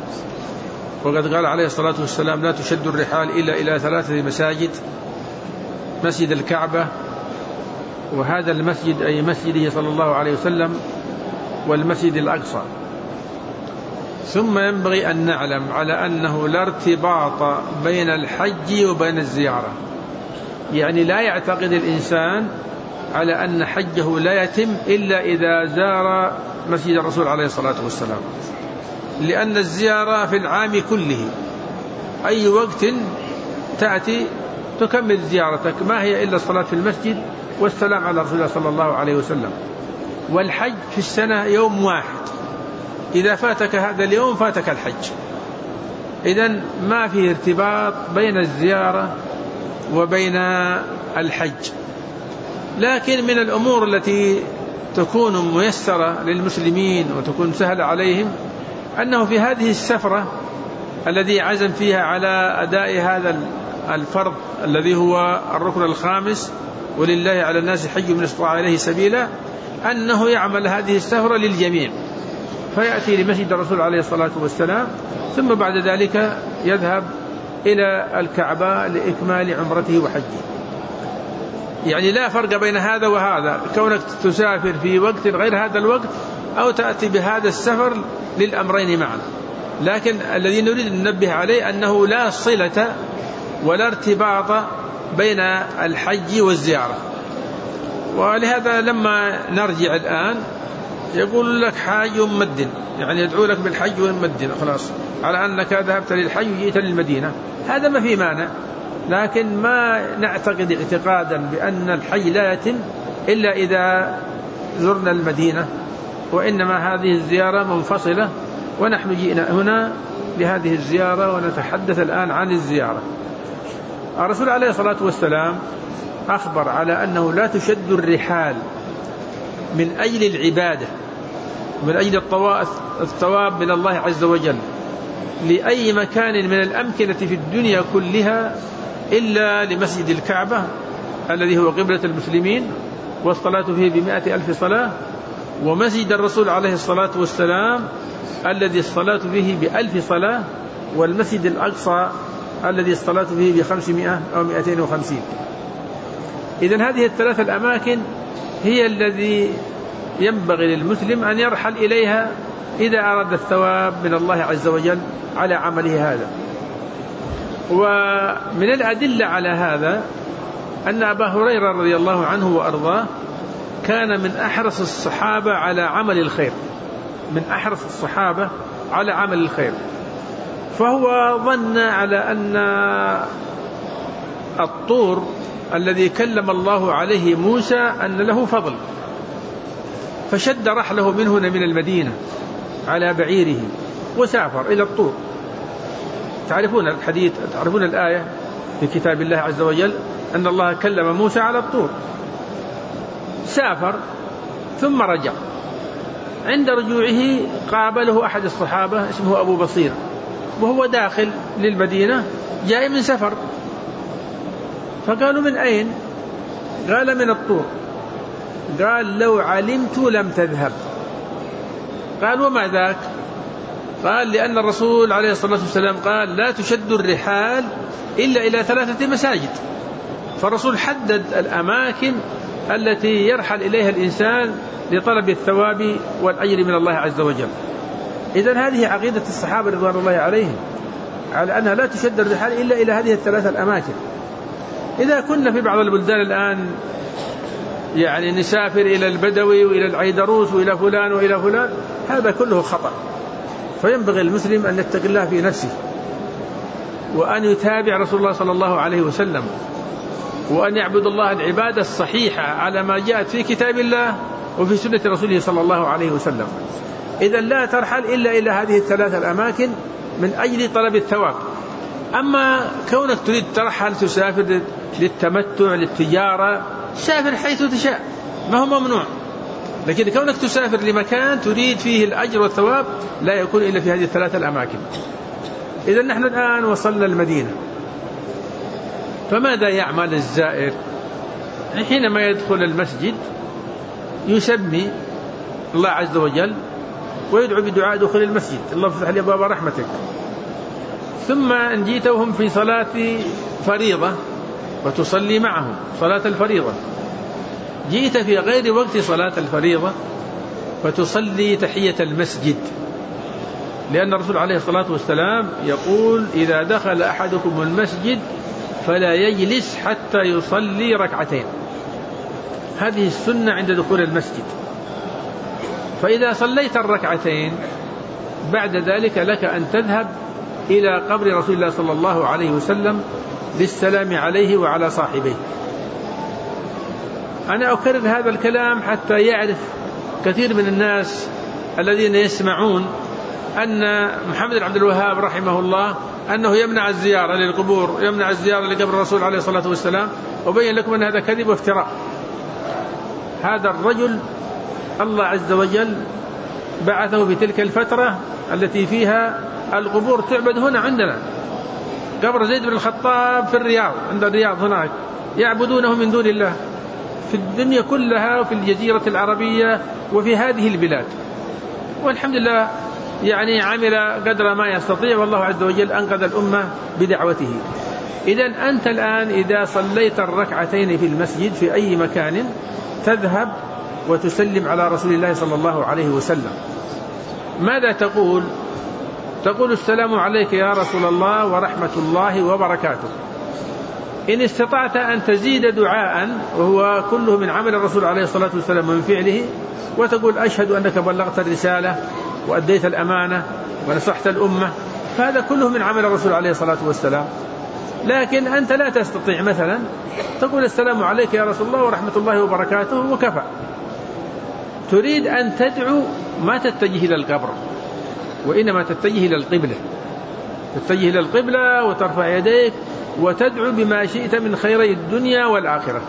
وقد قال عليه الصلاة والسلام: لا تشد الرحال إلا إلى 3 مساجد: مسجد الكعبة، وهذا المسجد أي مسجده صلى الله عليه وسلم، والمسجد الأقصى. ثم ينبغي أن نعلم على أنه لا ارتباط بين الحج وبين الزيارة، يعني لا يعتقد الإنسان على أن حجه لا يتم إلا إذا زار مسجد الرسول عليه الصلاة والسلام، لأن الزيارة في العام كله، أي وقت تأتي تكمل زيارتك، ما هي إلا الصلاة في المسجد والسلام على رسول الله صلى الله عليه وسلم. والحج في السنة يوم واحد، إذا فاتك هذا اليوم فاتك الحج. إذن ما في ارتباط بين الزيارة وبين الحج. لكن من الأمور التي تكون ميسرة للمسلمين وتكون سهلة عليهم أنه في هذه السفرة الذي عزم فيها على أداء هذا الفرض الذي هو الركن الخامس: ولله على الناس حج من استطاع إليه سبيلا، أنه يعمل هذه السفرة للجميع، فيأتي لمسجد الرسول عليه الصلاة والسلام، ثم بعد ذلك يذهب إلى الكعبة لإكمال عمرته وحجه. يعني لا فرق بين هذا وهذا، كونك تسافر في وقت غير هذا الوقت أو تأتي بهذا السفر، للأمرين معا. لكن الذي نريد أن ننبه عليه أنه لا صلة ولا ارتباط بين الحج والزيارة. ولهذا لما نرجع الآن يقول لك حاج مدن، يعني يدعو لك بالحج والمدن، خلاص على أنك ذهبت للحج وجئت للمدينة، هذا ما في مانع، لكن ما نعتقد اعتقادا بأن الحج لا يتم إلا إذا زرنا المدينة، وإنما هذه الزيارة منفصلة، ونحن جئنا هنا لهذه الزيارة ونتحدث الآن عن الزيارة. الرسول عليه الصلاة والسلام أخبر على أنه لا تشد الرحال من أجل العبادة، من أجل الثواب من الله عز وجل لأي مكان من الأمكنة في الدنيا كلها إلا لمسجد الكعبة الذي هو قبلة المسلمين والصلاة فيه ب100,000 صلاة، ومسجد الرسول عليه الصلاة والسلام الذي الصلاة فيه ب1000 صلاة، والمسجد الأقصى الذي الصلاة فيه ب500 أو 250. إذن هذه الثلاث الأماكن هي الذي ينبغي للمسلم أن يرحل إليها إذا أراد الثواب من الله عز وجل على عمله هذا. ومن الأدلة على هذا أن أبا هريرة رضي الله عنه وأرضاه كان من أحرص الصحابة على عمل الخير، من أحرص الصحابة على عمل الخير، فهو ظن على أن الطور الذي كلم الله عليه موسى أن له فضل، فشد رحله من هنا من المدينة على بعيره وسافر إلى الطور. تعرفون الحديث، تعرفون الآية في كتاب الله عز وجل أن الله كلم موسى على الطور. سافر ثم رجع، عند رجوعه قابله أحد الصحابة اسمه أبو بصير، وهو داخل للمدينة جاي من سفر، فقالوا من أين؟ قال من الطور. قال لو علمت لم تذهب. قال وما ذاك؟ قال لأن الرسول عليه الصلاة والسلام قال لا تشد الرحال إلا إلى 3 مساجد، فالرسول حدد الأماكن التي يرحل إليها الإنسان لطلب الثواب والأجر من الله عز وجل. إذن هذه عقيدة الصحابة رضوان الله عليهم، على أنها لا تشد الرحال إلا إلى هذه ال3 الأماكن. إذا كنا في بعض البلدان الآن يعني نسافر إلى البدوي وإلى العيدروس وإلى فلان وإلى فلان، هذا كله خطأ. فينبغي المسلم أن يتقي الله في نفسه، وأن يتابع رسول الله صلى الله عليه وسلم، وأن يعبد الله العبادة الصحيحة على ما جاءت في كتاب الله وفي سنة رسوله صلى الله عليه وسلم. إذن لا ترحل إلا إلى هذه ال3 الأماكن من أجل طلب الثواب. أما كونك تريد ترحل تسافر للتمتع للتجارة، سافر حيث تشاء، ما هو ممنوع، لكن كونك تسافر لمكان تريد فيه الأجر والثواب لا يكون إلا في هذه ال3 الأماكن. إذن نحن الآن وصلنا المدينة، فماذا يعمل الزائر؟ حينما يدخل المسجد يسمي الله عز وجل ويدعو بدعاء دخول المسجد، الله افتح لي أبواب رحمتك. ثم إن جيتهم في صلاة فريضة وتصلي معهم صلاة الفريضة، جئت في غير وقت صلاة الفريضة فتصلي تحية المسجد، لأن الرسول عليه الصلاة والسلام يقول إذا دخل أحدكم المسجد فلا يجلس حتى يصلي 2 ركعتين. هذه السنة عند دخول المسجد. فإذا صليت 2 ركعتين بعد ذلك لك أن تذهب إلى قبر رسول الله صلى الله عليه وسلم للسلام عليه وعلى صاحبيه. أنا أكرر هذا الكلام حتى يعرف كثير من الناس الذين يسمعون أن محمد بن عبد الوهاب رحمه الله أنه يمنع الزيارة للقبور، يمنع الزيارة لقبر الرسول عليه الصلاة والسلام، وبين لكم أن هذا كذب وافتراء. هذا الرجل الله عز وجل بعثه في تلك الفترة التي فيها القبور تعبد هنا عندنا. قبر زيد بن الخطاب في الرياض، عند الرياض هناك يعبدونه من دون الله، في الدنيا كلها وفي الجزيرة العربية وفي هذه البلاد، والحمد لله يعني عمل قدر ما يستطيع، والله عز وجل أنقذ الأمة بدعوته. إذن أنت الآن إذا صليت 2 ركعتين في المسجد في أي مكان تذهب وتسلم على رسول الله صلى الله عليه وسلم. ماذا تقول؟ تقول السلام عليك يا رسول الله ورحمة الله وبركاته. إن استطعت أن تزيد دعاء وهو كله من عمل الرسول عليه الصلاة والسلام ومن فعله، وتقول أشهد أنك بلغت الرسالة وأديت الأمانة ونصحت الأمة، فهذا كله من عمل الرسول عليه الصلاة والسلام. لكن أنت لا تستطيع مثلا تقول السلام عليك يا رسول الله ورحمة الله وبركاته وكفى. تريد أن تدعو ما تتجه إلى القبر، وإنما تتجه إلى القبلة، تتجه إلى القبلة وترفع يديك وتدعو بما شئت من خيري الدنيا والآخرة.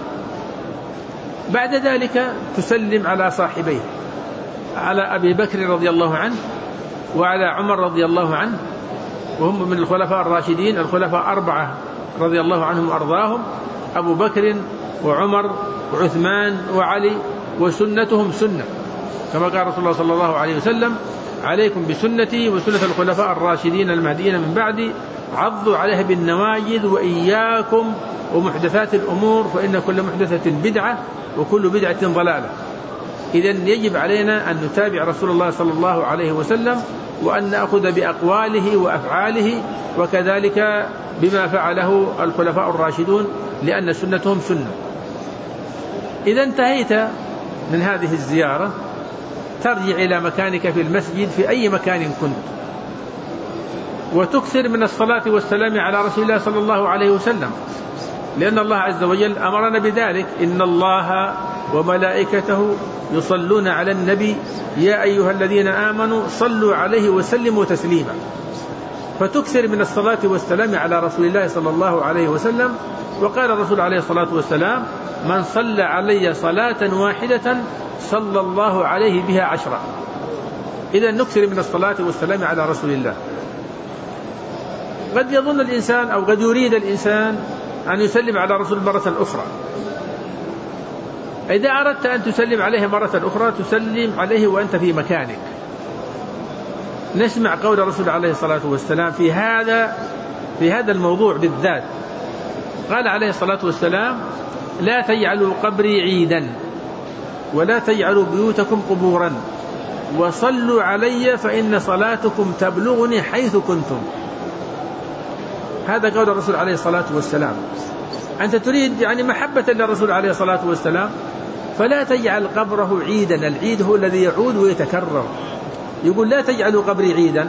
بعد ذلك تسلم على صاحبيه، على أبي بكر رضي الله عنه وعلى عمر رضي الله عنه، وهم من الخلفاء الراشدين، الخلفاء 4 رضي الله عنهم وأرضاهم، أبو بكر وعمر وعثمان وعلي، وسنتهم سنة، كما قال رسول الله صلى الله عليه وسلم عليكم بسنتي وسنة الخلفاء الراشدين المهديين من بعدي عضوا عليها بالنواجذ وإياكم ومحدثات الأمور فإن كل محدثة بدعة وكل بدعة ضلالة. إذن يجب علينا أن نتابع رسول الله صلى الله عليه وسلم، وأن نأخذ بأقواله وأفعاله، وكذلك بما فعله الخلفاء الراشدون، لأن سنتهم سنة. إذا انتهيت من هذه الزيارة ترجع إلى مكانك في المسجد في أي مكان كنت، وتكثر من الصلاة والسلام على رسول الله صلى الله عليه وسلم، لأن الله عز وجل أمرنا بذلك: إن الله وملائكته يصلون على النبي يا أيها الذين آمنوا صلوا عليه وسلموا تسليما. فتكثر من الصلاة والسلام على رسول الله صلى الله عليه وسلم. وقال الرسول عليه الصلاة والسلام: من صلى علي صلاة واحدة صلى الله عليه بها 10. إذا نكثر من الصلاة والسلام على رسول الله. قد يظن الإنسان أو قد يريد الإنسان أن يسلم على رسول مرة أخرى. إذا أردت أن تسلم عليه مرة أخرى تسلم عليه وأنت في مكانك. نسمع قول الرسول عليه الصلاة والسلام في هذا الموضوع بالذات. قال عليه الصلاة والسلام: لا تجعلوا قبري عيدا ولا تجعلوا بيوتكم قبورا وصلوا علي فإن صلاتكم تبلغني حيث كنتم. هذا قول الرسول عليه الصلاة والسلام. أنت تريد يعني محبة للرسول عليه الصلاة والسلام، فلا تجعل قبره عيدا. العيد هو الذي يعود ويتكرر. يقول: لا تجعلوا قبري عيدا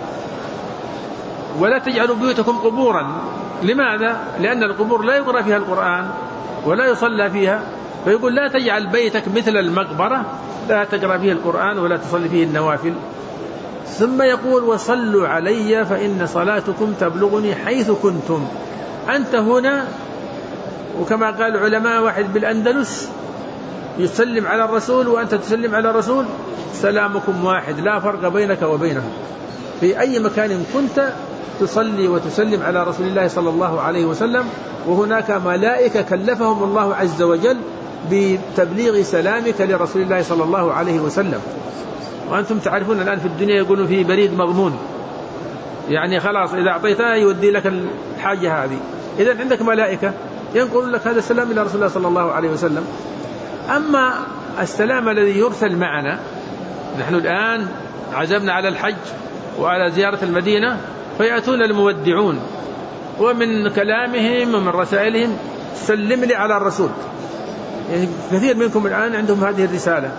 ولا تجعلوا بيوتكم قبورا. لماذا؟ لأن القبور لا يقرأ فيها القرآن ولا يصلى فيها. فيقول: لا تجعل بيتك مثل المقبرة، لا تقرأ فيه القرآن ولا تصلي فيه النوافل. ثم يقول: وصلوا علي فإن صلاتكم تبلغني حيث كنتم. أنت هنا، وكما قال العلماء واحد بالأندلس يسلم على الرسول وأنت تسلم على الرسول، سلامكم واحد لا فرق بينك وبينهم. في أي مكان كنت تصلي وتسلم على رسول الله صلى الله عليه وسلم، وهناك ملائكة كلفهم الله عز وجل بتبليغ سلامك لرسول الله صلى الله عليه وسلم. وأنتم تعرفون الآن في الدنيا يقولون فيه بريد مضمون، يعني خلاص إذا أعطيتها يودي لك الحاجة هذه. إذن عندك ملائكة ينقل لك هذا السلام إلى رسول الله صلى الله عليه وسلم. أما السلام الذي يرسل معنا، نحن الآن عزمنا على الحج وعلى زيارة المدينة، فيأتون المودعون ومن كلامهم ومن رسائلهم: سلم لي على الرسول. يعني كثير منكم الآن عندهم هذه الرسالة،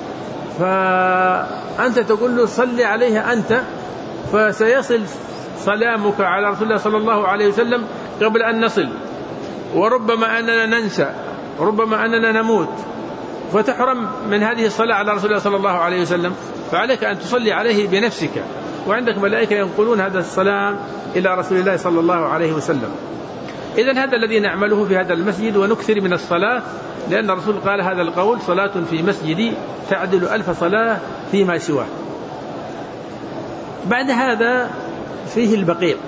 فأنت تقول له: صلي عليه أنت، فسيصل سلامك على رسول الله صلى الله عليه وسلم قبل أن نصل. وربما أننا ننسى، ربما أننا نموت، فتحرم من هذه الصلاة على رسول الله صلى الله عليه وسلم. فعليك أن تصلي عليه بنفسك، وعندك ملائكة ينقلون هذا السلام إلى رسول الله صلى الله عليه وسلم. إذن هذا الذي نعمله في هذا المسجد، ونكثر من الصلاة، لأن الرسول قال هذا القول: صلاة في مسجدي تعدل 1000 صلاة فيما سواه. بعد هذا فيه البقيع.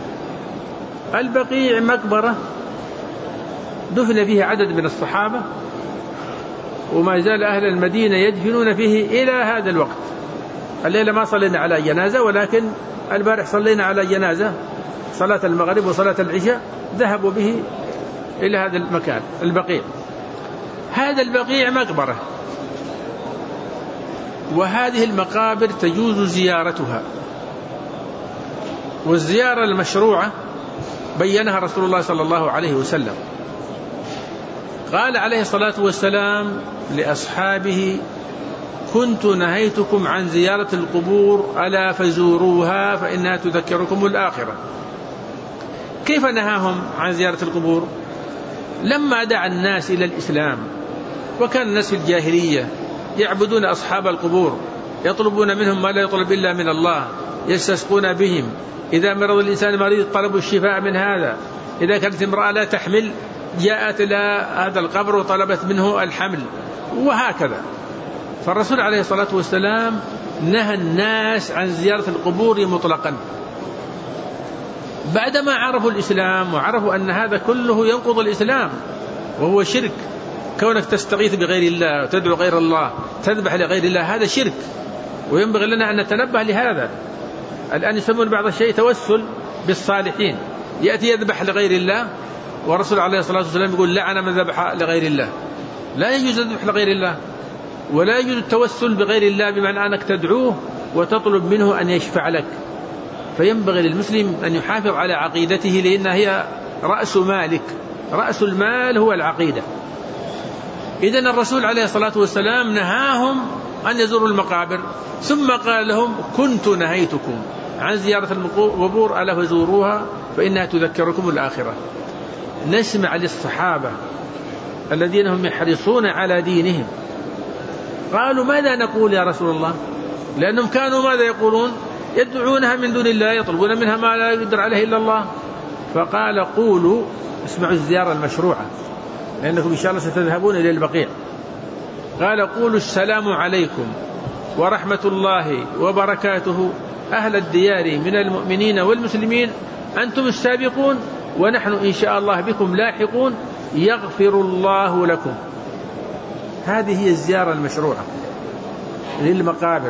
البقيع مقبرة دفن فيها عدد من الصحابة، وما زال أهل المدينة يدفنون فيه إلى هذا الوقت. الليلة ما صلينا على جنازة، ولكن البارح صلينا على جنازة صلاة المغرب وصلاة العشاء، ذهبوا به إلى هذا المكان البقيع. هذا البقيع مقبرة، وهذه المقابر تجوز زيارتها، والزيارة المشروعة بينها رسول الله صلى الله عليه وسلم. قال عليه الصلاة والسلام لأصحابه: كنت نهيتكم عن زيارة القبور ألا فزوروها فإنها تذكركم الآخرة. كيف نهاهم عن زيارة القبور؟ لما دعا الناس إلى الإسلام، وكان الناس في الجاهلية يعبدون أصحاب القبور، يطلبون منهم ما لا يطلب إلا من الله، يستسقون بهم، إذا مرض الإنسان مريض طلبوا الشفاء من هذا، إذا كانت امرأة لا تحمل جاءت إلى هذا القبر وطلبت منه الحمل، وهكذا. فالرسول عليه الصلاة والسلام نهى الناس عن زيارة القبور مطلقا، بعدما عرفوا الإسلام وعرفوا أن هذا كله ينقض الإسلام وهو شرك. كونك تستغيث بغير الله وتدعو غير الله، تذبح لغير الله، هذا شرك، وينبغي لنا أن نتنبه لهذا. الآن يسمون بعض الشيء توسل بالصالحين، يأتي يذبح لغير الله، والرسول عليه الصلاة والسلام يقول: لعن من ذبح لغير الله. لا يجوز الذبح لغير الله، ولا يجوز التوسل بغير الله بمعنى أنك تدعوه وتطلب منه أن يشفع لك. فينبغي للمسلم أن يحافظ على عقيدته، لأنها هي رأس مالك، رأس المال هو العقيدة. إذن الرسول عليه الصلاة والسلام نهاهم أن يزوروا المقابر، ثم قال لهم: كنت نهيتكم عن زيارة القبور ألا فزوروها فإنها تذكركم الآخرة. نسمع للصحابة الذين هم يحرصون على دينهم، قالوا: ماذا نقول يا رسول الله؟ لأنهم كانوا ماذا يقولون؟ يدعونها من دون الله، يطلبون منها ما لا يقدر عليه إلا الله. فقال: قولوا، اسمعوا الزيارة المشروعة لأنكم إن شاء الله ستذهبون إلى البقيع. قال: قولوا السلام عليكم ورحمة الله وبركاته أهل الديار من المؤمنين والمسلمين، أنتم السابقون ونحن إن شاء الله بكم لاحقون، يغفر الله لكم. هذه هي الزيارة المشروعة للمقابر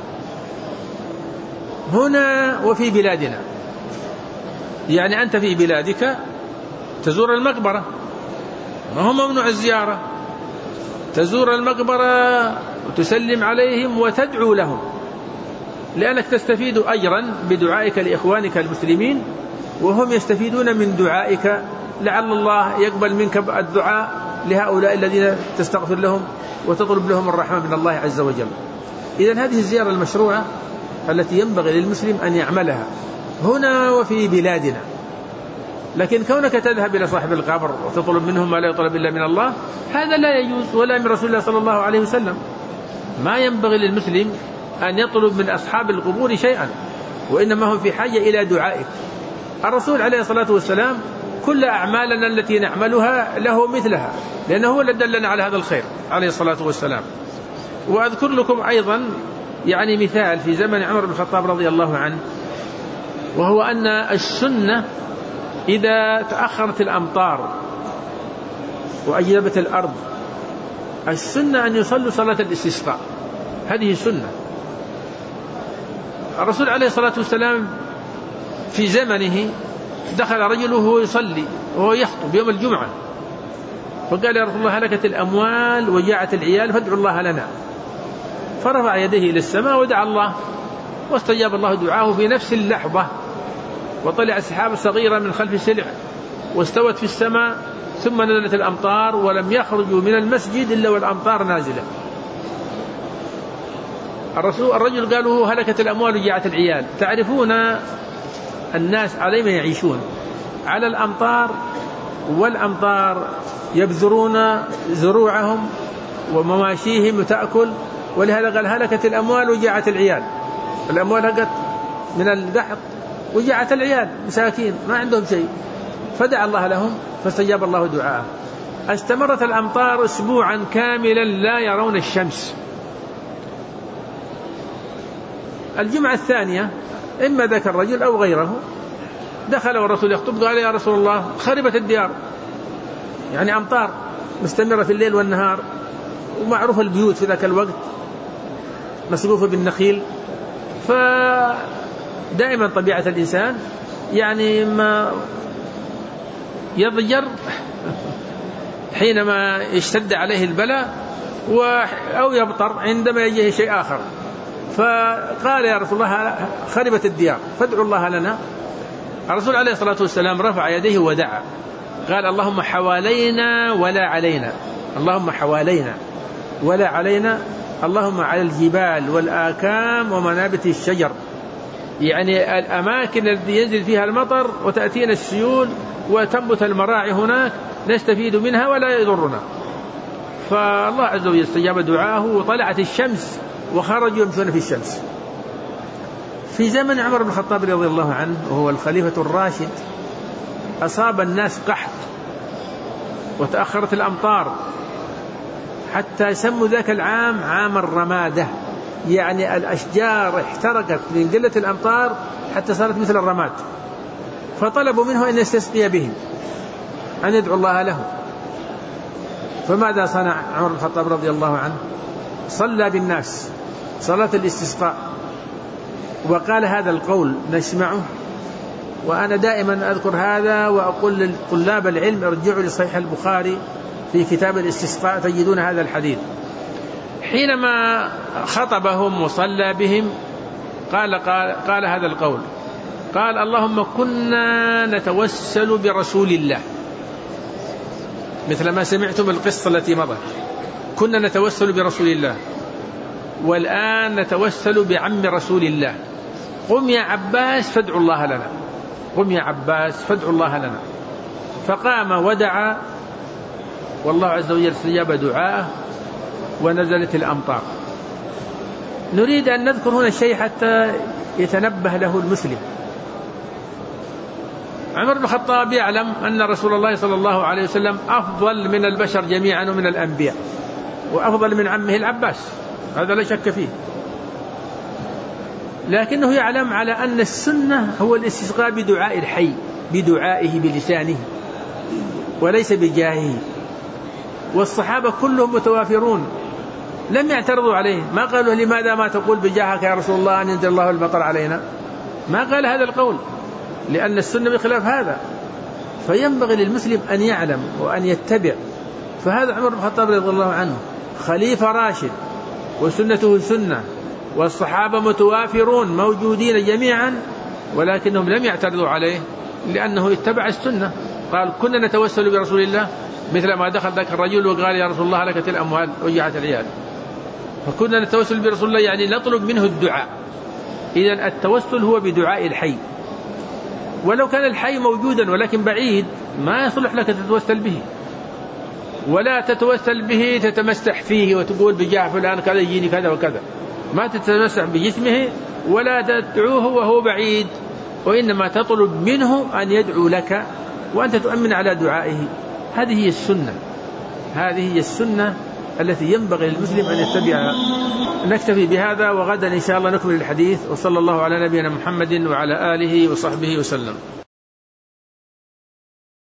هنا وفي بلادنا. يعني أنت في بلادك تزور المقبرة، ما هو ممنوع الزيارة، تزور المقبرة وتسلم عليهم وتدعو لهم، لأنك تستفيد أجرا بدعائك لإخوانك المسلمين، وهم يستفيدون من دعائك، لعل الله يقبل منك الدعاء لهؤلاء الذين تستغفر لهم وتطلب لهم الرحمة من الله عز وجل. إذن هذه الزيارة المشروعة التي ينبغي للمسلم أن يعملها هنا وفي بلادنا. لكن كونك تذهب إلى صاحب القبر وتطلب منهم ما لا يطلب إلا من الله، هذا لا يجوز، ولا من رسول الله صلى الله عليه وسلم. ما ينبغي للمسلم أن يطلب من أصحاب القبور شيئا، وإنما هم في حاجة إلى دعائك. الرسول عليه الصلاة والسلام كل أعمالنا التي نعملها له مثلها، لأنه هو الذي دلنا على هذا الخير عليه الصلاة والسلام. وأذكر لكم أيضا يعني مثال في زمن عمر بن الخطاب رضي الله عنه، وهو أن السنة إذا تأخرت الأمطار وأجدبت الأرض، السنة أن يصلوا صلاة الاستسقاء، هذه السنة. الرسول عليه الصلاة والسلام في زمنه دخل رجل وهو يصلي وهو يخطب يوم الجمعة، فقال: يا رسول الله، هلكت الأموال وجاعت العيال فادعوا الله لنا. فرفع يديه إلى السماء ودعا الله، واستجاب الله دعاه في نفس اللحظة، وطلع سحابة صغيرة من خلف السلع واستوت في السماء، ثم نزلت الأمطار ولم يخرجوا من المسجد إلا والأمطار نازلة. الرجل قالوا: هلكت الأموال وجاعت العيال. تعرفون الناس على ما يعيشون، على الأمطار، والأمطار يبذرون زروعهم ومواشيهم وتأكل، ولهذا قال: هلكت الأموال وجاعت العيال. الأموال هلكت من القحط وجاعت العيال مساكين ما عندهم شيء، فدعا الله لهم فاستجاب الله دعاءه. استمرت الأمطار أسبوعا كاملا لا يرون الشمس. الجمعة الثانية إما ذاك الرجل أو غيره دخل والرسول يخطب، قال: يا رسول الله، خربت الديار، يعني أمطار مستمرة في الليل والنهار، ومعروف البيوت في ذاك الوقت مسقوفة بالنخيل، فدائما طبيعة الإنسان يعني ما يضجر حينما يشتد عليه البلاء، أو يبطر عندما يجيه شيء آخر. فقال: يا رسول الله، خربت الديار فادعوا الله لنا. الرسول عليه الصلاة والسلام رفع يديه ودعا، قال: اللهم حوالينا ولا علينا، اللهم حوالينا ولا علينا، اللهم على الجبال والآكام ومنابت الشجر، يعني الأماكن التي ينزل فيها المطر وتأتينا السيول وتنبت المراعي هناك نستفيد منها ولا يضرنا. فالله عز وجل استجاب دعاه وطلعت الشمس وخرجوا يمشون في الشمس. في زمن عمر بن الخطاب رضي الله عنه وهو الخليفة الراشد أصاب الناس قحط وتأخرت الأمطار حتى سموا ذاك العام عام الرمادة، يعني الأشجار احترقت من قلة الأمطار حتى صارت مثل الرماد. فطلبوا منه أن يستسقي بهم، أن يدعو الله له. فماذا صنع عمر بن الخطاب رضي الله عنه؟ صلى بالناس صلاة الاستسقاء وقال هذا القول نسمعه، وأنا دائما أذكر هذا وأقول لطلاب العلم ارجعوا لصحيح البخاري في كتاب الاستسقاء تجدون هذا الحديث. حينما خطبهم وصلى بهم قال هذا القول، قال اللهم كنا نتوسل برسول الله، مثل ما سمعتم القصة التي مضت، كنا نتوسل برسول الله والآن نتوسل بعم رسول الله، قم يا عباس فادعوا الله لنا، قم يا عباس فادعوا الله لنا. فقام ودعا والله عز وجل استجاب دعاءه ونزلت الأمطار. نريد أن نذكر هنا شيء حتى يتنبه له المسلم. عمر بن الخطاب يعلم أن رسول الله صلى الله عليه وسلم أفضل من البشر جميعا ومن الأنبياء، وأفضل من عمه العباس، هذا لا شك فيه، لكنه يعلم على أن السنة هو الاستسقاء بدعاء الحي، بدعائه بلسانه وليس بجاهه. والصحابة كلهم متوافرون لم يعترضوا عليه، ما قالوا لماذا ما تقول بجاهك يا رسول الله أن ينزل الله المطر علينا، ما قال هذا القول، لأن السنة بخلاف هذا. فينبغي للمسلم أن يعلم وأن يتبع. فهذا عمر بن الخطاب رضي الله عنه خليفة راشد وسنته سنة، والصحابة متوافرون موجودين جميعا، ولكنهم لم يعترضوا عليه لأنه اتبع السنة. قال كنا نتوسل برسول الله، مثل ما دخل ذاك الرجل وقال يا رسول الله هلكت الأموال وجعت العيال، فكنا نتوسل برسول الله يعني نطلب منه الدعاء. إذن التوسل هو بدعاء الحي، ولو كان الحي موجودا ولكن بعيد ما يصلح لك تتوسل به، ولا تتوسل به تتمسح فيه وتقول بجاه فلان كذا يجيني كذا وكذا، ما تتمسح بجسمه ولا تدعوه وهو بعيد، وإنما تطلب منه أن يدعو لك وأنت تؤمن على دعائه. هذه هي السنة، هذه هي السنة التي ينبغي للمسلم أن يتبعها. نكتفي بهذا، وغدا إن شاء الله نكمل الحديث، وصلى الله على نبينا محمد وعلى آله وصحبه وسلم.